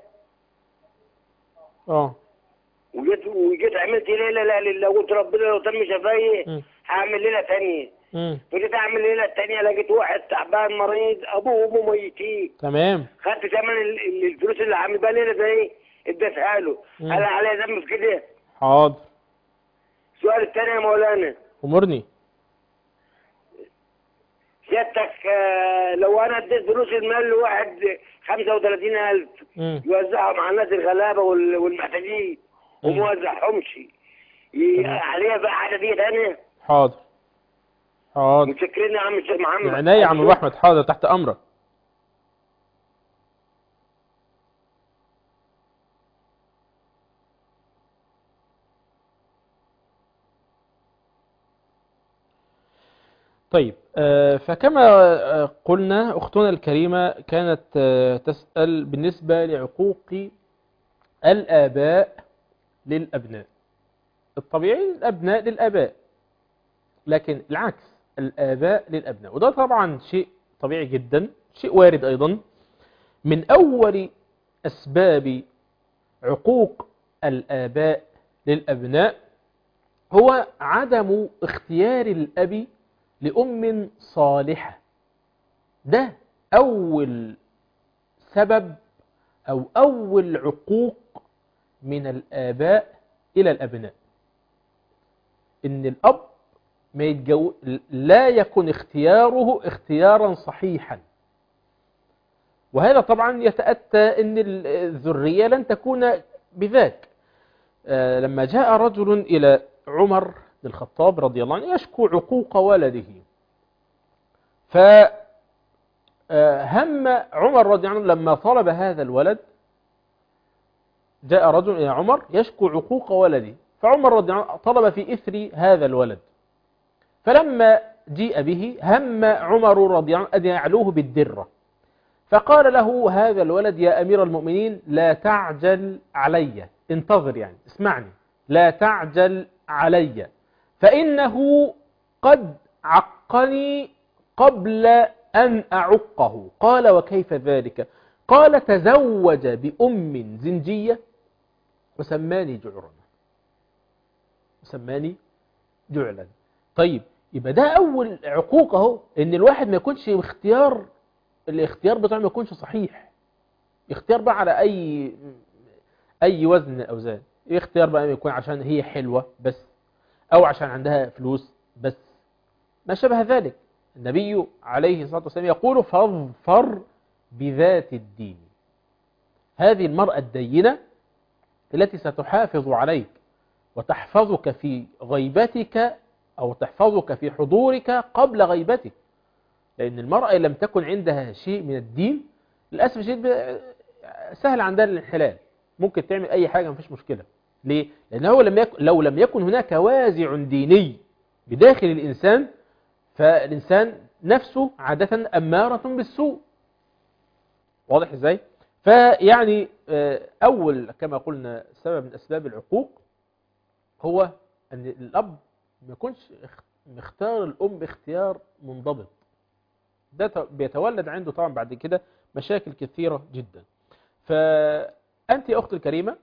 وجيت عملت ليلة لا لله، قلت ربنا لو تم شفايي هعمل ليلة تانية. وجيت اعمل ليلة تانية لقيت واحد تعبان مريض ابوه وامه ميتين. تمام. خدت ثمن الفلوس اللي عامل بها ليلة زي اديتها له. هل عليا ذنب في كده؟ حاضر. السؤال الثاني يا مولانا. أمرني. سيادتك لو انا اديت فلوس المال لواحد 35,000 يوزعهم على الناس الغلابه والمحتاجين وما وزعهمش، عليها بقى حاجه دي ثانيه؟ حاضر حاضر. متشكرين يا عم الشيخ محمد. عينيا يا عم احمد، حاضر تحت امرك. طيب فكما قلنا أختنا الكريمة كانت تسأل بالنسبة لعقوق الآباء للأبناء. الطبيعي الأبناء للآباء، لكن العكس الآباء للأبناء، وده طبعا شيء طبيعي جدا، شيء وارد أيضا. من أول أسباب عقوق الآباء للأبناء هو عدم اختيار الأب لأم صالحة. ده أول سبب أو أول عقوق من الآباء إلى الأبناء، إن الأب ما لا يكون اختياره اختيارا صحيحا، وهذا طبعا يتأتى أن الذرية لن تكون بذاك. لما جاء رجل إلى عمر بن الخطاب رضي الله عنه يشكو عقوق ولده، فهم عمر رضي الله عنه لما طلب هذا الولد، جاء رجل إلى عمر يشكو عقوق ولده، فعمر رضي الله عنه طلب في إثر هذا الولد، فلما جيء به هم عمر رضي الله عنه أن يعلوه بالدرة، فقال له هذا الولد يا أمير المؤمنين لا تعجل علي، انتظر يعني اسمعني، لا تعجل علي فإنه قد عقني قبل أن أعقه. قال وكيف ذلك؟ قال تزوج بأم زنجية وسماني جعرا، وسماني جعلا. طيب يبقى ده أول عقوق اهو، إن الواحد ما يكونش الاختيار بتاعه ما يكونش صحيح. اختيار بقى على أي وزن من الأوزان، اختيار بقى يكون عشان هي حلوة بس، أو عشان عندها فلوس بس، ما شابه ذلك. النبي عليه الصلاة والسلام يقول فاظفر بذات الدين. هذه المرأة الدينة التي ستحافظ عليك وتحفظك في غيبتك أو تحفظك في حضورك قبل غيبتك، لأن المرأة لم تكن عندها شيء من الدين للأسف الشديد سهل عندها الانحلال، ممكن تعمل أي حاجة مفيش مشكلة. ليه؟ لأنه لو لم يكن هناك وازع ديني بداخل الإنسان، فالإنسان نفسه عادة أمارة بالسوء. واضح إزاي؟ فيعني أول كما قلنا سبب من أسباب العقوق هو أن الأب ما يكونش مختار الأم اختيار منضبط. ده بيتولد عنده طبعا بعد كده مشاكل كثيرة جدا. فأنت يا أختي الكريمة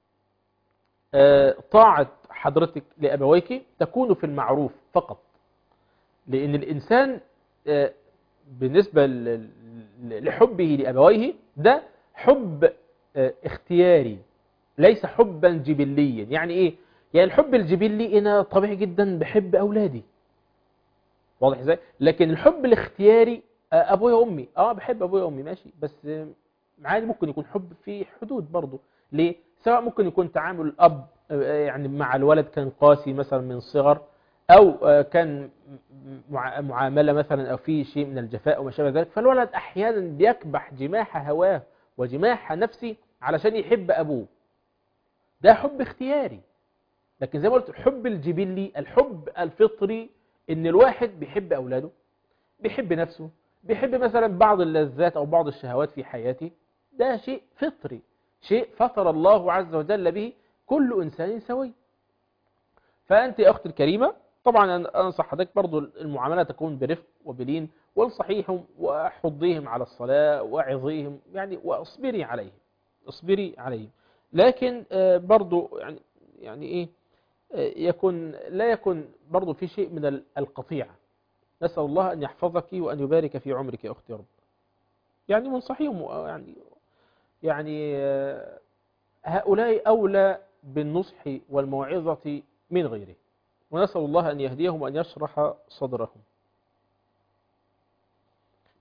طاعة حضرتك لأبويك تكون في المعروف فقط، لأن الإنسان بالنسبة لحبه لأبويه ده حب اختياري ليس حبا جبليا. يعني إيه؟ يعني الحب الجبلي أنا طبيعي جدا بحب أولادي، واضح إزاي؟ لكن الحب الاختياري أبويا وأمي بحب أبويا وأمي ماشي، بس عادي ممكن يكون حب في حدود برضه. ليه؟ سواء ممكن يكون تعامل الأب يعني مع الولد كان قاسي مثلا من صغر، أو كان معاملة مثلا أو في شيء من الجفاء وما شابه ذلك، فالولد أحيانا بيكبح جماح هواه وجماح نفسي علشان يحب أبوه. ده حب اختياري. لكن زي ما قلت الحب الجبلي الحب الفطري، إن الواحد بيحب أولاده، بيحب نفسه، بيحب مثلا بعض اللذات أو بعض الشهوات في حياته، ده شيء فطري، شيء فطر الله عز وجل به كل إنسان سوي. فأنت يا أختي الكريمة طبعا أنصح حضرتك برضو المعاملة تكون برفق وبلين، وانصحيهم وحضيهم على الصلاة وعظيهم يعني، واصبري عليهم، اصبري عليهم. لكن برضو يعني إيه لا يكن برضو في شيء من القطيعة. نسأل الله أن يحفظك وأن يبارك في عمرك يا أختي رب. يعني منصحيهم يعني هؤلاء أولى بالنصح والموعظة من غيره، ونسأل الله أن يهديهم وأن يشرح صدرهم.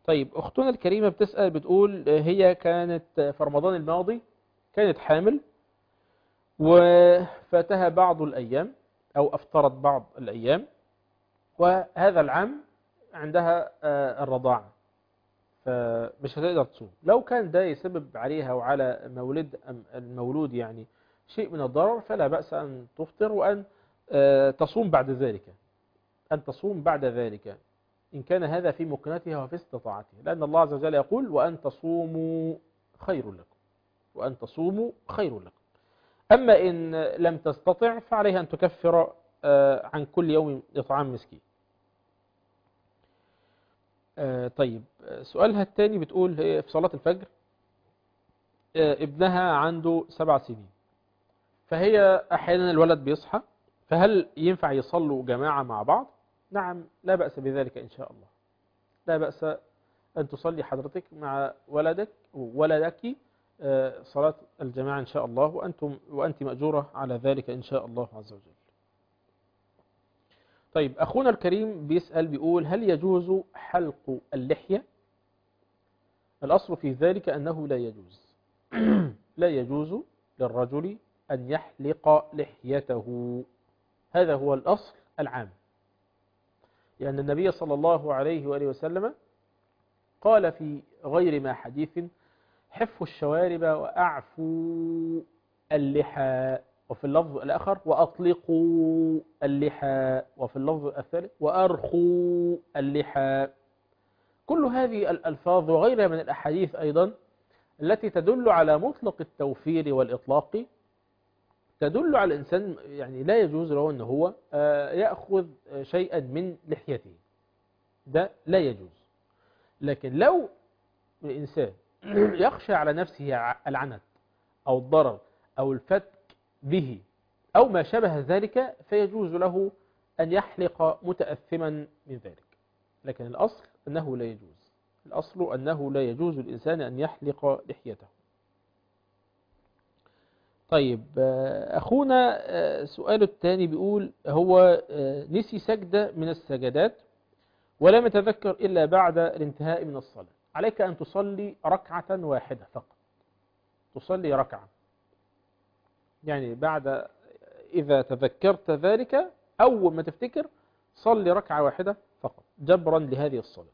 طيب أختنا الكريمة بتسأل بتقول هي كانت في رمضان الماضي كانت حامل وفاتها بعض الأيام أو أفطرت بعض الأيام، وهذا العام عندها الرضاعة فمش هتقدر تصوم. لو كان ده يسبب عليها وعلى المولود يعني شيء من الضرر فلا بأس أن تفطر وأن تصوم بعد ذلك، إن كان هذا في مكنتها وفي استطاعتها، لأن الله عز وجل يقول وأن تصوموا خير لكم. أما إن لم تستطع فعليها أن تكفر عن كل يوم إطعام مسكين. طيب سؤالها الثاني بتقول في صلاة الفجر ابنها عنده 7 سنين، فهي أحيانا الولد بيصحى، فهل ينفع يصلوا جماعة مع بعض؟ نعم لا بأس بذلك إن شاء الله، لا بأس أن تصلي حضرتك مع ولدك صلاة الجماعة إن شاء الله، وأنت مأجورة على ذلك إن شاء الله عز وجل. طيب أخونا الكريم بيسأل بيقول هل يجوز حلق اللحية؟ الأصل في ذلك أنه لا يجوز لا يجوز للرجل أن يحلق لحيته، هذا هو الأصل العام، لأن النبي صلى الله عليه وآله وسلم قال في غير ما حديث حفوا الشوارب وأعفوا اللحى، وفي اللفظ الآخر وأطلقوا اللحى، وفي اللفظ الثالث وأرخوا اللحى. كل هذه الألفاظ وغيرها من الأحاديث أيضا التي تدل على مطلق التوفير والإطلاق تدل على الإنسان يعني لا يجوز له أنه هو يأخذ شيئا من لحيته، ده لا يجوز. لكن لو الإنسان يخشى على نفسه العنت أو الضرر أو الفتك به أو ما شبه ذلك فيجوز له أن يحلق متأثما من ذلك، لكن الأصل أنه لا يجوز، الأصل أنه لا يجوز الإنسان أن يحلق لحيته. طيب أخونا سؤاله الثاني بيقول هو نسي سجدة من السجدات ولم يتذكر إلا بعد الانتهاء من الصلاة، عليك أن تصلي ركعة واحدة فقط، تصلي ركعة، يعني بعد إذا تذكرت ذلك أول ما تفتكر صلي ركعة واحدة فقط جبرا لهذه الصلاة.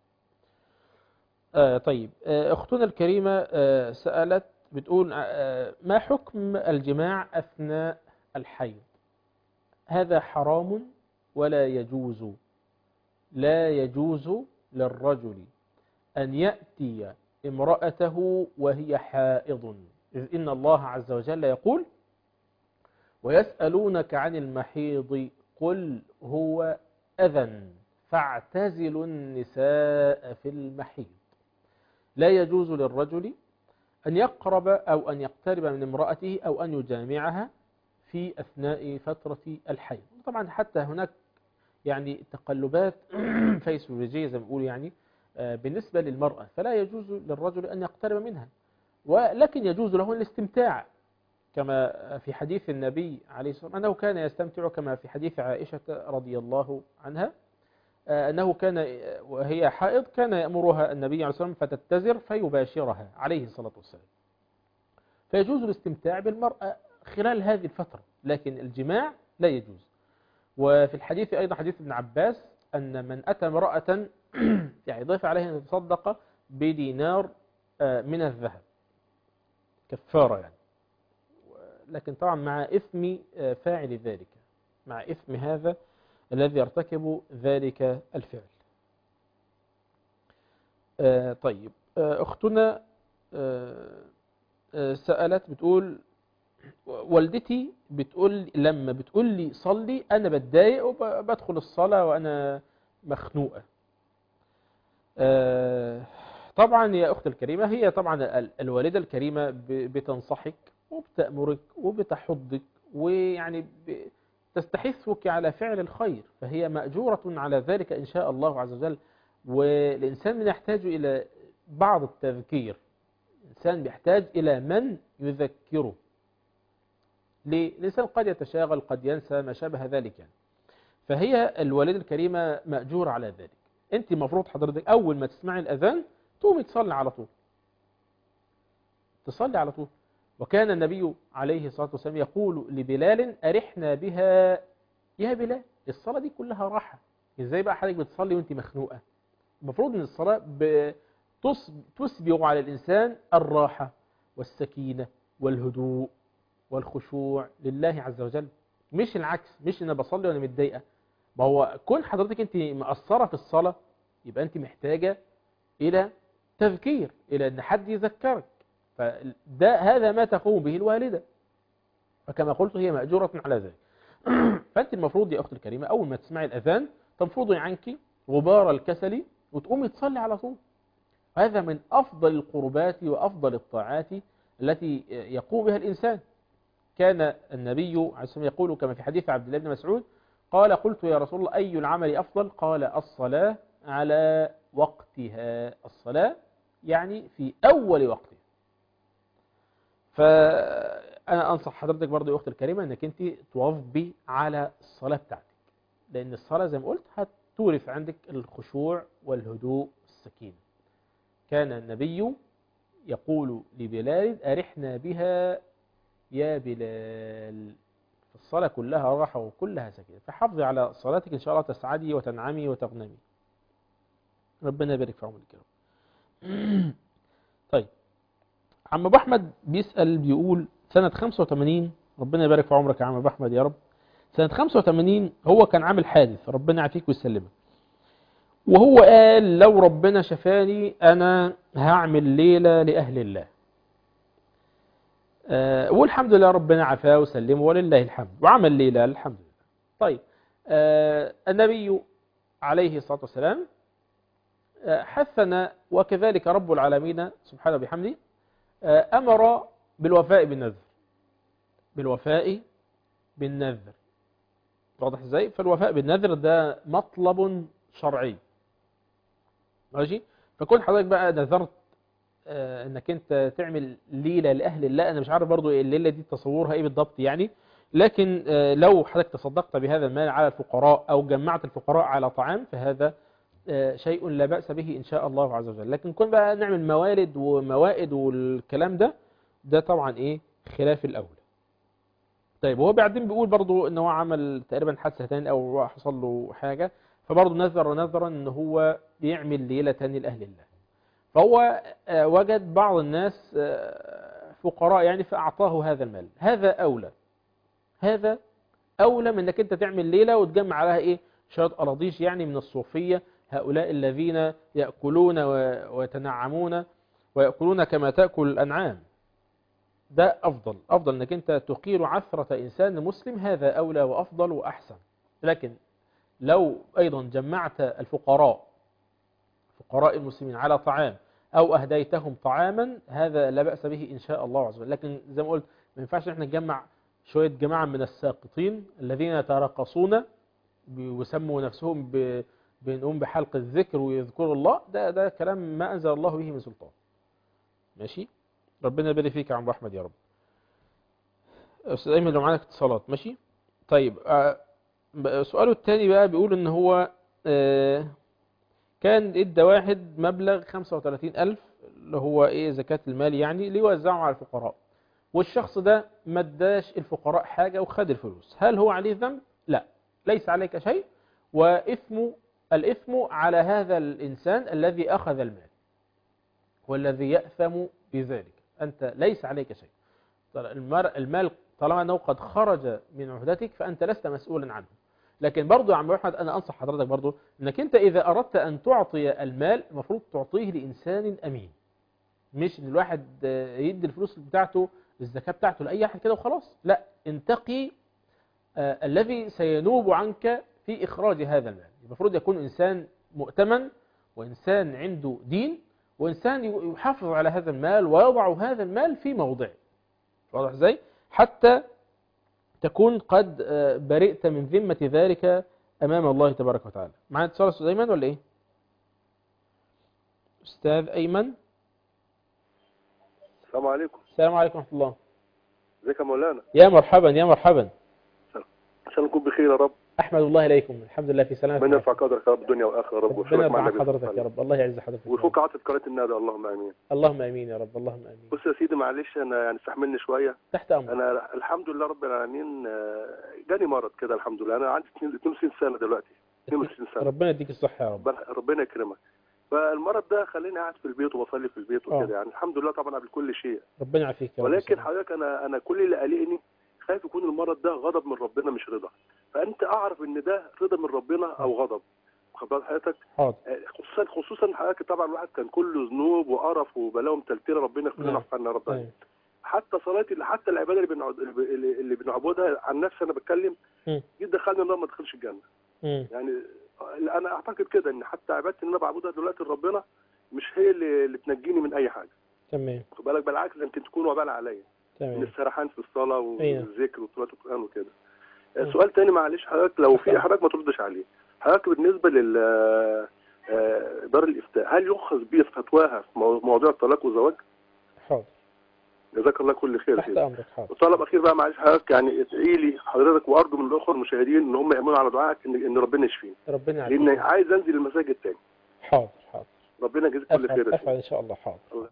طيب أختنا الكريمة سألت بتقول ما حكم الجماع أثناء الحيض؟ هذا حرام ولا يجوز، لا يجوز للرجل أن يأتي امرأته وهي حائض، إذ إن الله عز وجل يقول ويسألونك عن المحيض قل هو أذى فاعتزلوا النساء في المحيض. لا يجوز للرجل أن يقرب أو أن يقترب من امرأته أو أن يجامعها في أثناء فترة الحيض. طبعا حتى هناك يعني تقلبات فيسيولوجية زي ما بيقولوا يعني بالنسبة للمرأة، فلا يجوز للرجل أن يقترب منها، ولكن يجوز له الاستمتاع كما في حديث النبي عليه الصلاة والسلام أنه كان يستمتع، كما في حديث عائشة رضي الله عنها أنه كان وهي حائض كان يأمرها النبي عليه الصلاة والسلام فتتزر فيباشرها عليه الصلاة والسلام، فيجوز الاستمتاع بالمرأة خلال هذه الفترة، لكن الجماع لا يجوز. وفي الحديث أيضا حديث ابن عباس أن من أتى امرأة يعني ضيف عليه أن يتصدق بدينار من الذهب كفارة يعني، لكن طبعا مع إثم فاعل ذلك، مع إثم هذا الذي يرتكب ذلك الفعل. طيب أختنا سألت بتقول والدتي بتقول لما بتقول لي صلي أنا بتضايق وبدخل الصلاة وأنا مخنوقة. طبعا يا أخت الكريمة هي طبعا الوالدة الكريمة بتنصحك وبتأمرك وبتحضك ويعني تستحثك على فعل الخير، فهي مأجورة على ذلك إن شاء الله عز وجل. والإنسان يحتاج إلى بعض التذكير، الإنسان يحتاج إلى من يذكره، الإنسان قد يتشاغل قد ينسى ما شابه ذلك يعني. فهي الوالدة الكريمة مأجورة على ذلك، انت المفروض حضرتك اول ما تسمعي الاذان تقومي تصلي على طول، تصلي على طول. وكان النبي عليه الصلاة والسلام يقول لبلال أرحنا بها يا بلال. الصلاة دي كلها راحة. ازاي بقى حضرتك بتصلي وانت مخنوقة؟ المفروض ان الصلاة تسبغ على الإنسان الراحة والسكينة والهدوء والخشوع لله عز وجل، مش العكس، مش ان انا بصلي وانا متضايقة. ما هو كون حضرتك انت مقصرة في الصلاة يبقى انت محتاجة الى تذكير، الى ان حد يذكرك. هذا ما تقوم به الوالدة، فكما قلت هي مأجورة على ذلك. فأنت المفروض يا أختي الكريمة أول ما تسمعي الأذان تنفضي عنك غبار الكسل وتقومي تصلي على طول. هذا من أفضل القربات وأفضل الطاعات التي يقوم بها الإنسان. كان النبي عليه الصلاة والسلام يقول كما في حديث عبد الله بن مسعود قال قلت يا رسول الله أي العمل أفضل؟ قال الصلاة على وقتها. الصلاة يعني في أول وقتها. فأنا أنصح حضرتك برضو يا أختي الكريمة أنك أنت تواظبي على الصلاة بتاعتك، لأن الصلاة زي ما قلت هتورث عندك الخشوع والهدوء والسكينة. كان النبي يقول لبلال أرحنا بها يا بلال. الصلاة كلها راحة وكلها سكينة، فحافظي على صلاتك إن شاء الله تسعدي وتنعمي وتغنمي. ربنا يبارك في عمرك يا رب. طيب عم ابو احمد بيسأل بيقول سنة 85، ربنا يبارك في عمرك يا عم ابو احمد يا رب. سنة 85 هو كان عامل حادث، ربنا يعافيك ويسلمك، وهو قال لو ربنا شفاني انا هعمل ليلة لأهل الله. والحمد لله ربنا عافاه وسلمه ولله الحمد، وعمل ليلة الحمد لله. طيب النبي عليه الصلاة والسلام حثنا وكذلك رب العالمين سبحانه وبحمده أمر بالوفاء بالنذر، بالوفاء بالنذر. واضح ازاي؟ فالوفاء بالنذر ده مطلب شرعي. ماشي؟ فكون حضرتك بقى نذرت انك انت تعمل ليلة لأهل الله، انا مش عارف برضو الليلة دي تصورها ايه بالضبط يعني، لكن لو حضرتك تصدقت بهذا المال على الفقراء او جمعت الفقراء على طعام فهذا شيء لا بأس به إن شاء الله عز وجل. لكن كون بقى نعمل موالد وموائد والكلام ده طبعا إيه خلاف الأولى. طيب هو بعدين بيقول برضو إن هو عمل تقريبا حادثة تاني أو حصل له حاجة، فبرضو نذرا إن هو يعمل ليلة تاني لأهل الله. فهو وجد بعض الناس فقراء يعني فأعطاه هذا المال. هذا أولى من إنك أنت تعمل ليلة وتجمع عليها إيه شوية أراضيش يعني من الصوفية، هؤلاء الذين يأكلون ويتنعمون ويأكلون كما تأكل الأنعام. ده أفضل أنك أنت تقير عثرة إنسان مسلم، هذا أولى وأفضل وأحسن. لكن لو أيضا جمعت فقراء المسلمين على طعام أو أهديتهم طعاما هذا لا بأس به إن شاء الله عز وجل. لكن زي ما قلت ما ينفعش احنا نجمع شوية جماعة من الساقطين الذين يترقصون ويسموا نفسهم بنقوم بحلق الذكر ويذكروا الله. ده كلام ما أنزل الله به من سلطان. ماشي؟ ربنا يبارك فيك يا عم أحمد يا رب. أستاذ أيمن لو معاك اتصالات. ماشي؟ طيب سؤاله الثاني بقى بيقول إن هو كان ادى واحد مبلغ 35,000 اللي هو إيه زكاة المال يعني ليوزعه على الفقراء، والشخص ده ما اداش الفقراء حاجة وخد الفلوس، هل هو عليه ذنب؟ لا، ليس عليك شيء، الإثم على هذا الإنسان الذي أخذ المال والذي يأثم بذلك. أنت ليس عليك شيء. المال طالما أنه قد خرج من عهدتك فأنت لست مسؤولا عنه. لكن برضو يا عم أحمد أنا أنصح حضرتك برضو أنك أنت إذا أردت أن تعطي المال المفروض تعطيه لإنسان أمين، مش إن الواحد يدي الفلوس بتاعته الزكاة بتاعته لأي أحد كده وخلاص. لا، انتقي الذي سينوب عنك في إخراج هذا المال. المفروض يكون إنسان مؤتمن وإنسان عنده دين وإنسان يحافظ على هذا المال ويضع هذا المال في موضعه. واضح ازاي؟ حتى تكون قد برئت من ذمة ذلك أمام الله تبارك وتعالى. معنا اتصال أستاذ أيمن ولا إيه؟ أستاذ أيمن. السلام عليكم. السلام عليكم ورحمة الله. ازيك يا مولانا؟ يا مرحبا يا مرحبا. عشان نكون بخير يا رب. احمد الله اليكم، الحمد لله في سلامه. ربنا يرفع قدرك يا رب الدنيا والاخره يا رب، ربنا يرفع حضرتك يا رب، الله يعز حضرتك ويفك عاطف قناه الندى، اللهم امين. اللهم امين يا رب، اللهم امين. بص يا سيدي معلش انا يعني استحملني شويه. تحت امرك. انا الحمد لله رب العالمين جاني مرض كده الحمد لله، انا عندي 62 سنه دلوقتي، 62 سنه. ربنا يديك الصحه يا رب. ربنا يكرمك. فالمرض ده خليني قاعد في البيت وبصلي في البيت وكده يعني الحمد لله طبعا قبل كل شيء. ربنا يعافيك يا رب. ولكن حضرتك انا كل اللي قلقني خايف يكون المرض ده غضب من ربنا مش رضا، فانت اعرف ان ده رضا من ربنا او غضب. واخد بال حضرتك؟ خصوصا حضرتك طبعا الواحد كان كله ذنوب وقرف وبلاوي متلتله، ربنا يغفر لنا ويرحمنا يا رب. حتى صلاتي حتى العباده اللي بنعبدها عن نفسي انا بتكلم دي دخلني النار ما دخلش الجنه. يعني انا اعتقد كده ان حتى عبادتي اللي انا بعبدها دلوقتي لربنا مش هي اللي تنجيني من اي حاجه. تمام. خد بالك بالعكس يمكن تكون وبال عليا. تمام. من السرحان في الصلاه والذكر وقراءه القران وكده. سؤال تاني معلش حضرتك لو في حضرتك ما تردش عليه. حضرتك بالنسبه لل دار الافتاء هل يؤخذ بيه في فتواها في مواضيع الطلاق والزواج؟ حاضر. جزاك الله كل خير. تحت امرك. حاضر. وطلب اخير بقى معلش حضرتك يعني ادعي لي حضرتك وارجو من الاخوه المشاهدين ان هم يامنوا على دعائك ان ربنا يشفيني. ربنا يعافيك. لان عايز انزل المساجد تاني. حاضر حاضر. ربنا يجزيك كل خير. افعل ان شاء الله. حاضر.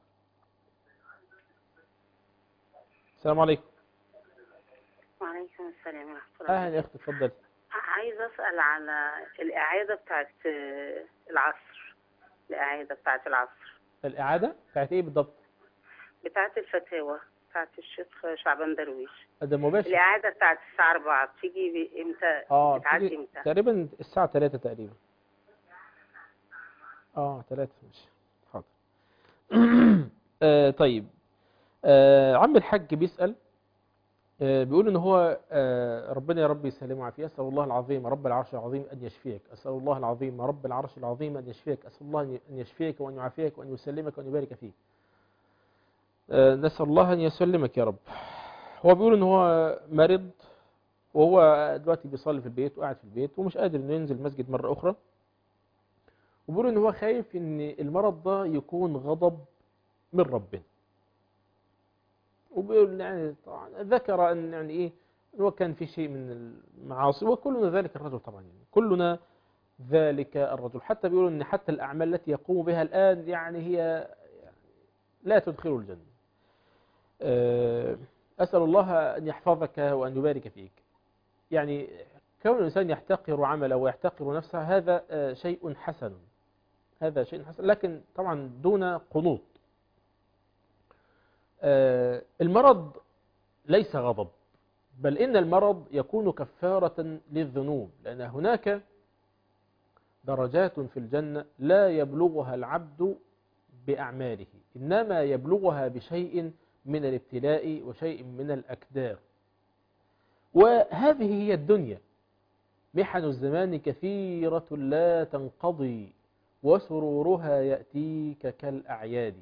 السلام عليكم. وعليكم السلام ورحمه الله. اهلا يا اختي اتفضلي. عايزه اسال على الاعاده بتاعت العصر. الاعاده بتاعت العصر. الاعاده بتاعت ايه بالضبط؟ بتاعت الفتاوى بتاعت الشيخ شعبان درويش. ده مباشر. الاعاده بتاعت الساعه 4 تيجي امتى؟ بتعدي امتى؟ تقريبا الساعه 3 تقريبا. 3 ماشي. حاضر. طيب. عم الحاج بيسأل بيقول ان هو ربنا يا رب يسلمه ويعافيه. اسال الله العظيم رب العرش العظيم ان يشفيك. اسال الله العظيم رب العرش العظيم ان يشفيك. اسال الله ان يشفيك وان يعافيك وان يسلمك وان يبارك فيك. نسال الله ان يسلمك يا رب. هو بيقول ان هو مريض وهو دلوقتي بيصلي في البيت وقاعد في البيت ومش قادر انه ينزل المسجد مره اخرى، وبيقول ان هو خايف ان المرض ده يكون غضب من ربنا. وبيقول يعني طبعا ذكر ان يعني ايه هو كان في شيء من المعاصي، وكلنا ذلك الرجل طبعا يعني كلنا ذلك الرجل. حتى بيقولوا ان حتى الاعمال التي يقوم بها الان يعني هي لا تدخله الجنه. اسال الله ان يحفظك وان يبارك فيك. يعني كون الانسان يحتقر عمله ويحتقر نفسه هذا شيء حسن، هذا شيء حسن، لكن طبعا دون قنوط. المرض ليس غضب، بل إن المرض يكون كفارة للذنوب، لأن هناك درجات في الجنة لا يبلغها العبد بأعماله، إنما يبلغها بشيء من الابتلاء وشيء من الأكدار. وهذه هي الدنيا، محن الزمان كثيرة لا تنقضي وسرورها يأتيك كالأعياد.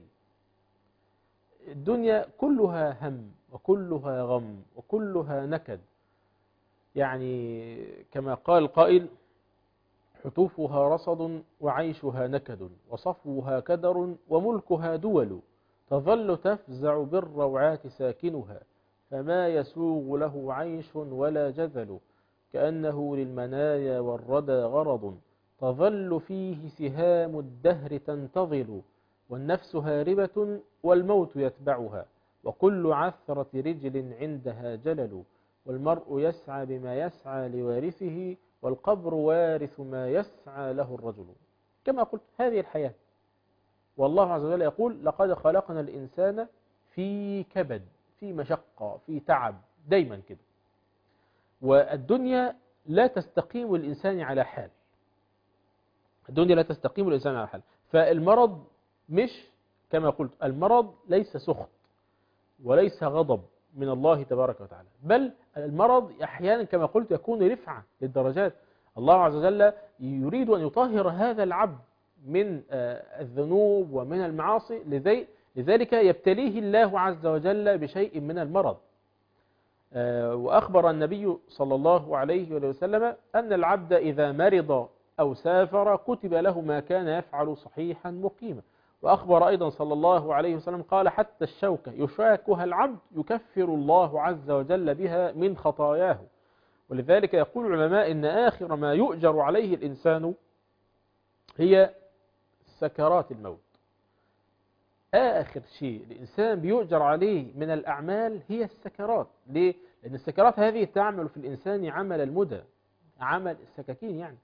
الدنيا كلها هم وكلها غم وكلها نكد، يعني كما قال قائل: حتوفها رصد وعيشها نكد وصفوها كدر وملكها دول، تظل تفزع بالروعات ساكنها، فما يسوغ له عيش ولا جذل، كأنه للمنايا والردى غرض، تظل فيه سهام الدهر تنتظل، والنفس هاربة والموت يتبعها، وكل عثرة رجل عندها جلل، والمرء يسعى بما يسعى لوارثه، والقبر وارث ما يسعى له الرجل. كما قلت هذه الحياة، والله عز وجل يقول: لقد خلقنا الإنسان في كبد، في مشقة، في تعب، دايما كده. والدنيا لا تستقيم الإنسان على حال، الدنيا لا تستقيم الإنسان على حال. فالمرض مش كما قلت، المرض ليس سخط وليس غضب من الله تبارك وتعالى، بل المرض أحيانا كما قلت يكون رفعة للدرجات. الله عز وجل يريد أن يطهر هذا العبد من الذنوب ومن المعاصي، لذلك يبتليه الله عز وجل بشيء من المرض. وأخبر النبي صلى الله عليه وسلم أن العبد إذا مرض أو سافر كتب له ما كان يفعل صحيحا مقيما. وأخبر أيضا صلى الله عليه وسلم قال: حتى الشوكة يشاكها العبد يكفر الله عز وجل بها من خطاياه. ولذلك يقول العلماء إن آخر ما يؤجر عليه الإنسان هي سكرات الموت. آخر شيء الإنسان بيؤجر عليه من الأعمال هي السكرات. ليه؟ لأن السكرات هذه تعمل في الإنسان عمل المدى، عمل السكاكين يعني.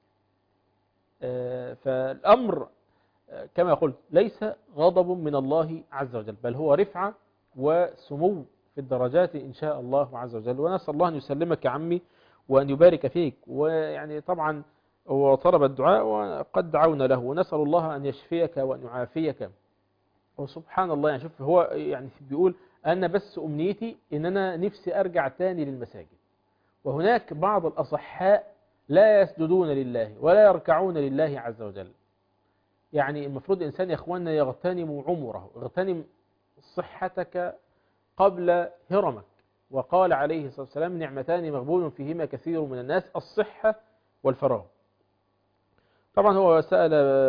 فالأمر كما قلت ليس غضب من الله عز وجل، بل هو رفعة وسمو في الدرجات إن شاء الله عز وجل. ونسأل الله أن يسلمك يا عمي وأن يبارك فيك. ويعني طبعا هو طلب الدعاء وقد دعونا له، ونسأل الله أن يشفيك وأن يعافيك. وسبحان الله يعني شوف هو يعني بيقول أنا بس أمنيتي إن أنا نفسي أرجع تاني للمساجد. وهناك بعض الأصحاء لا يسجدون لله ولا يركعون لله عز وجل. يعني المفروض الإنسان يا أخواننا يغتنم عمره، يغتنم صحتك قبل هرمك. وقال عليه الصلاة والسلام نعمتان مغبون فيهما كثير من الناس، الصحة والفراغ. طبعا هو سأل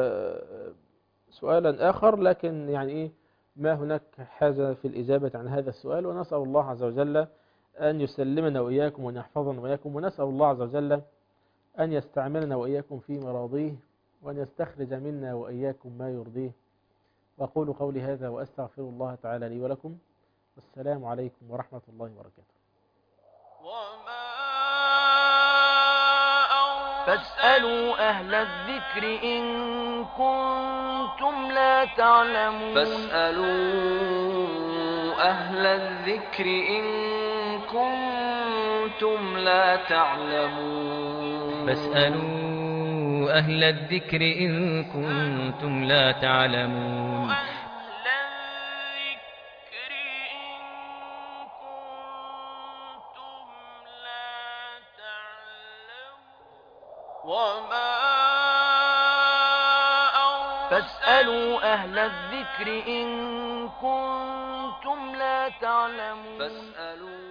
سؤالا آخر، لكن يعني إيه ما هناك حاجة في الإجابة عن هذا السؤال. ونسأل الله عز وجل أن يسلمنا وإياكم وأن يحفظنا وإياكم، ونسأل الله عز وجل أن يستعملنا وإياكم في مراضيه، وأن يستخرج منا وإياكم ما يرضيه. وأقول قولي هذا وأستغفر الله تعالى لي ولكم. والسلام عليكم ورحمة الله وبركاته. فاسألوا أهل الذكر إن كنتم لا تعلمون. فاسألوا أهل الذكر إن كنتم لا تعلمون. فاسألوا أهل الذكر إن كنتم لا تعلمون. فاسألوا أهل الذكر إن كنتم لا تعلمون.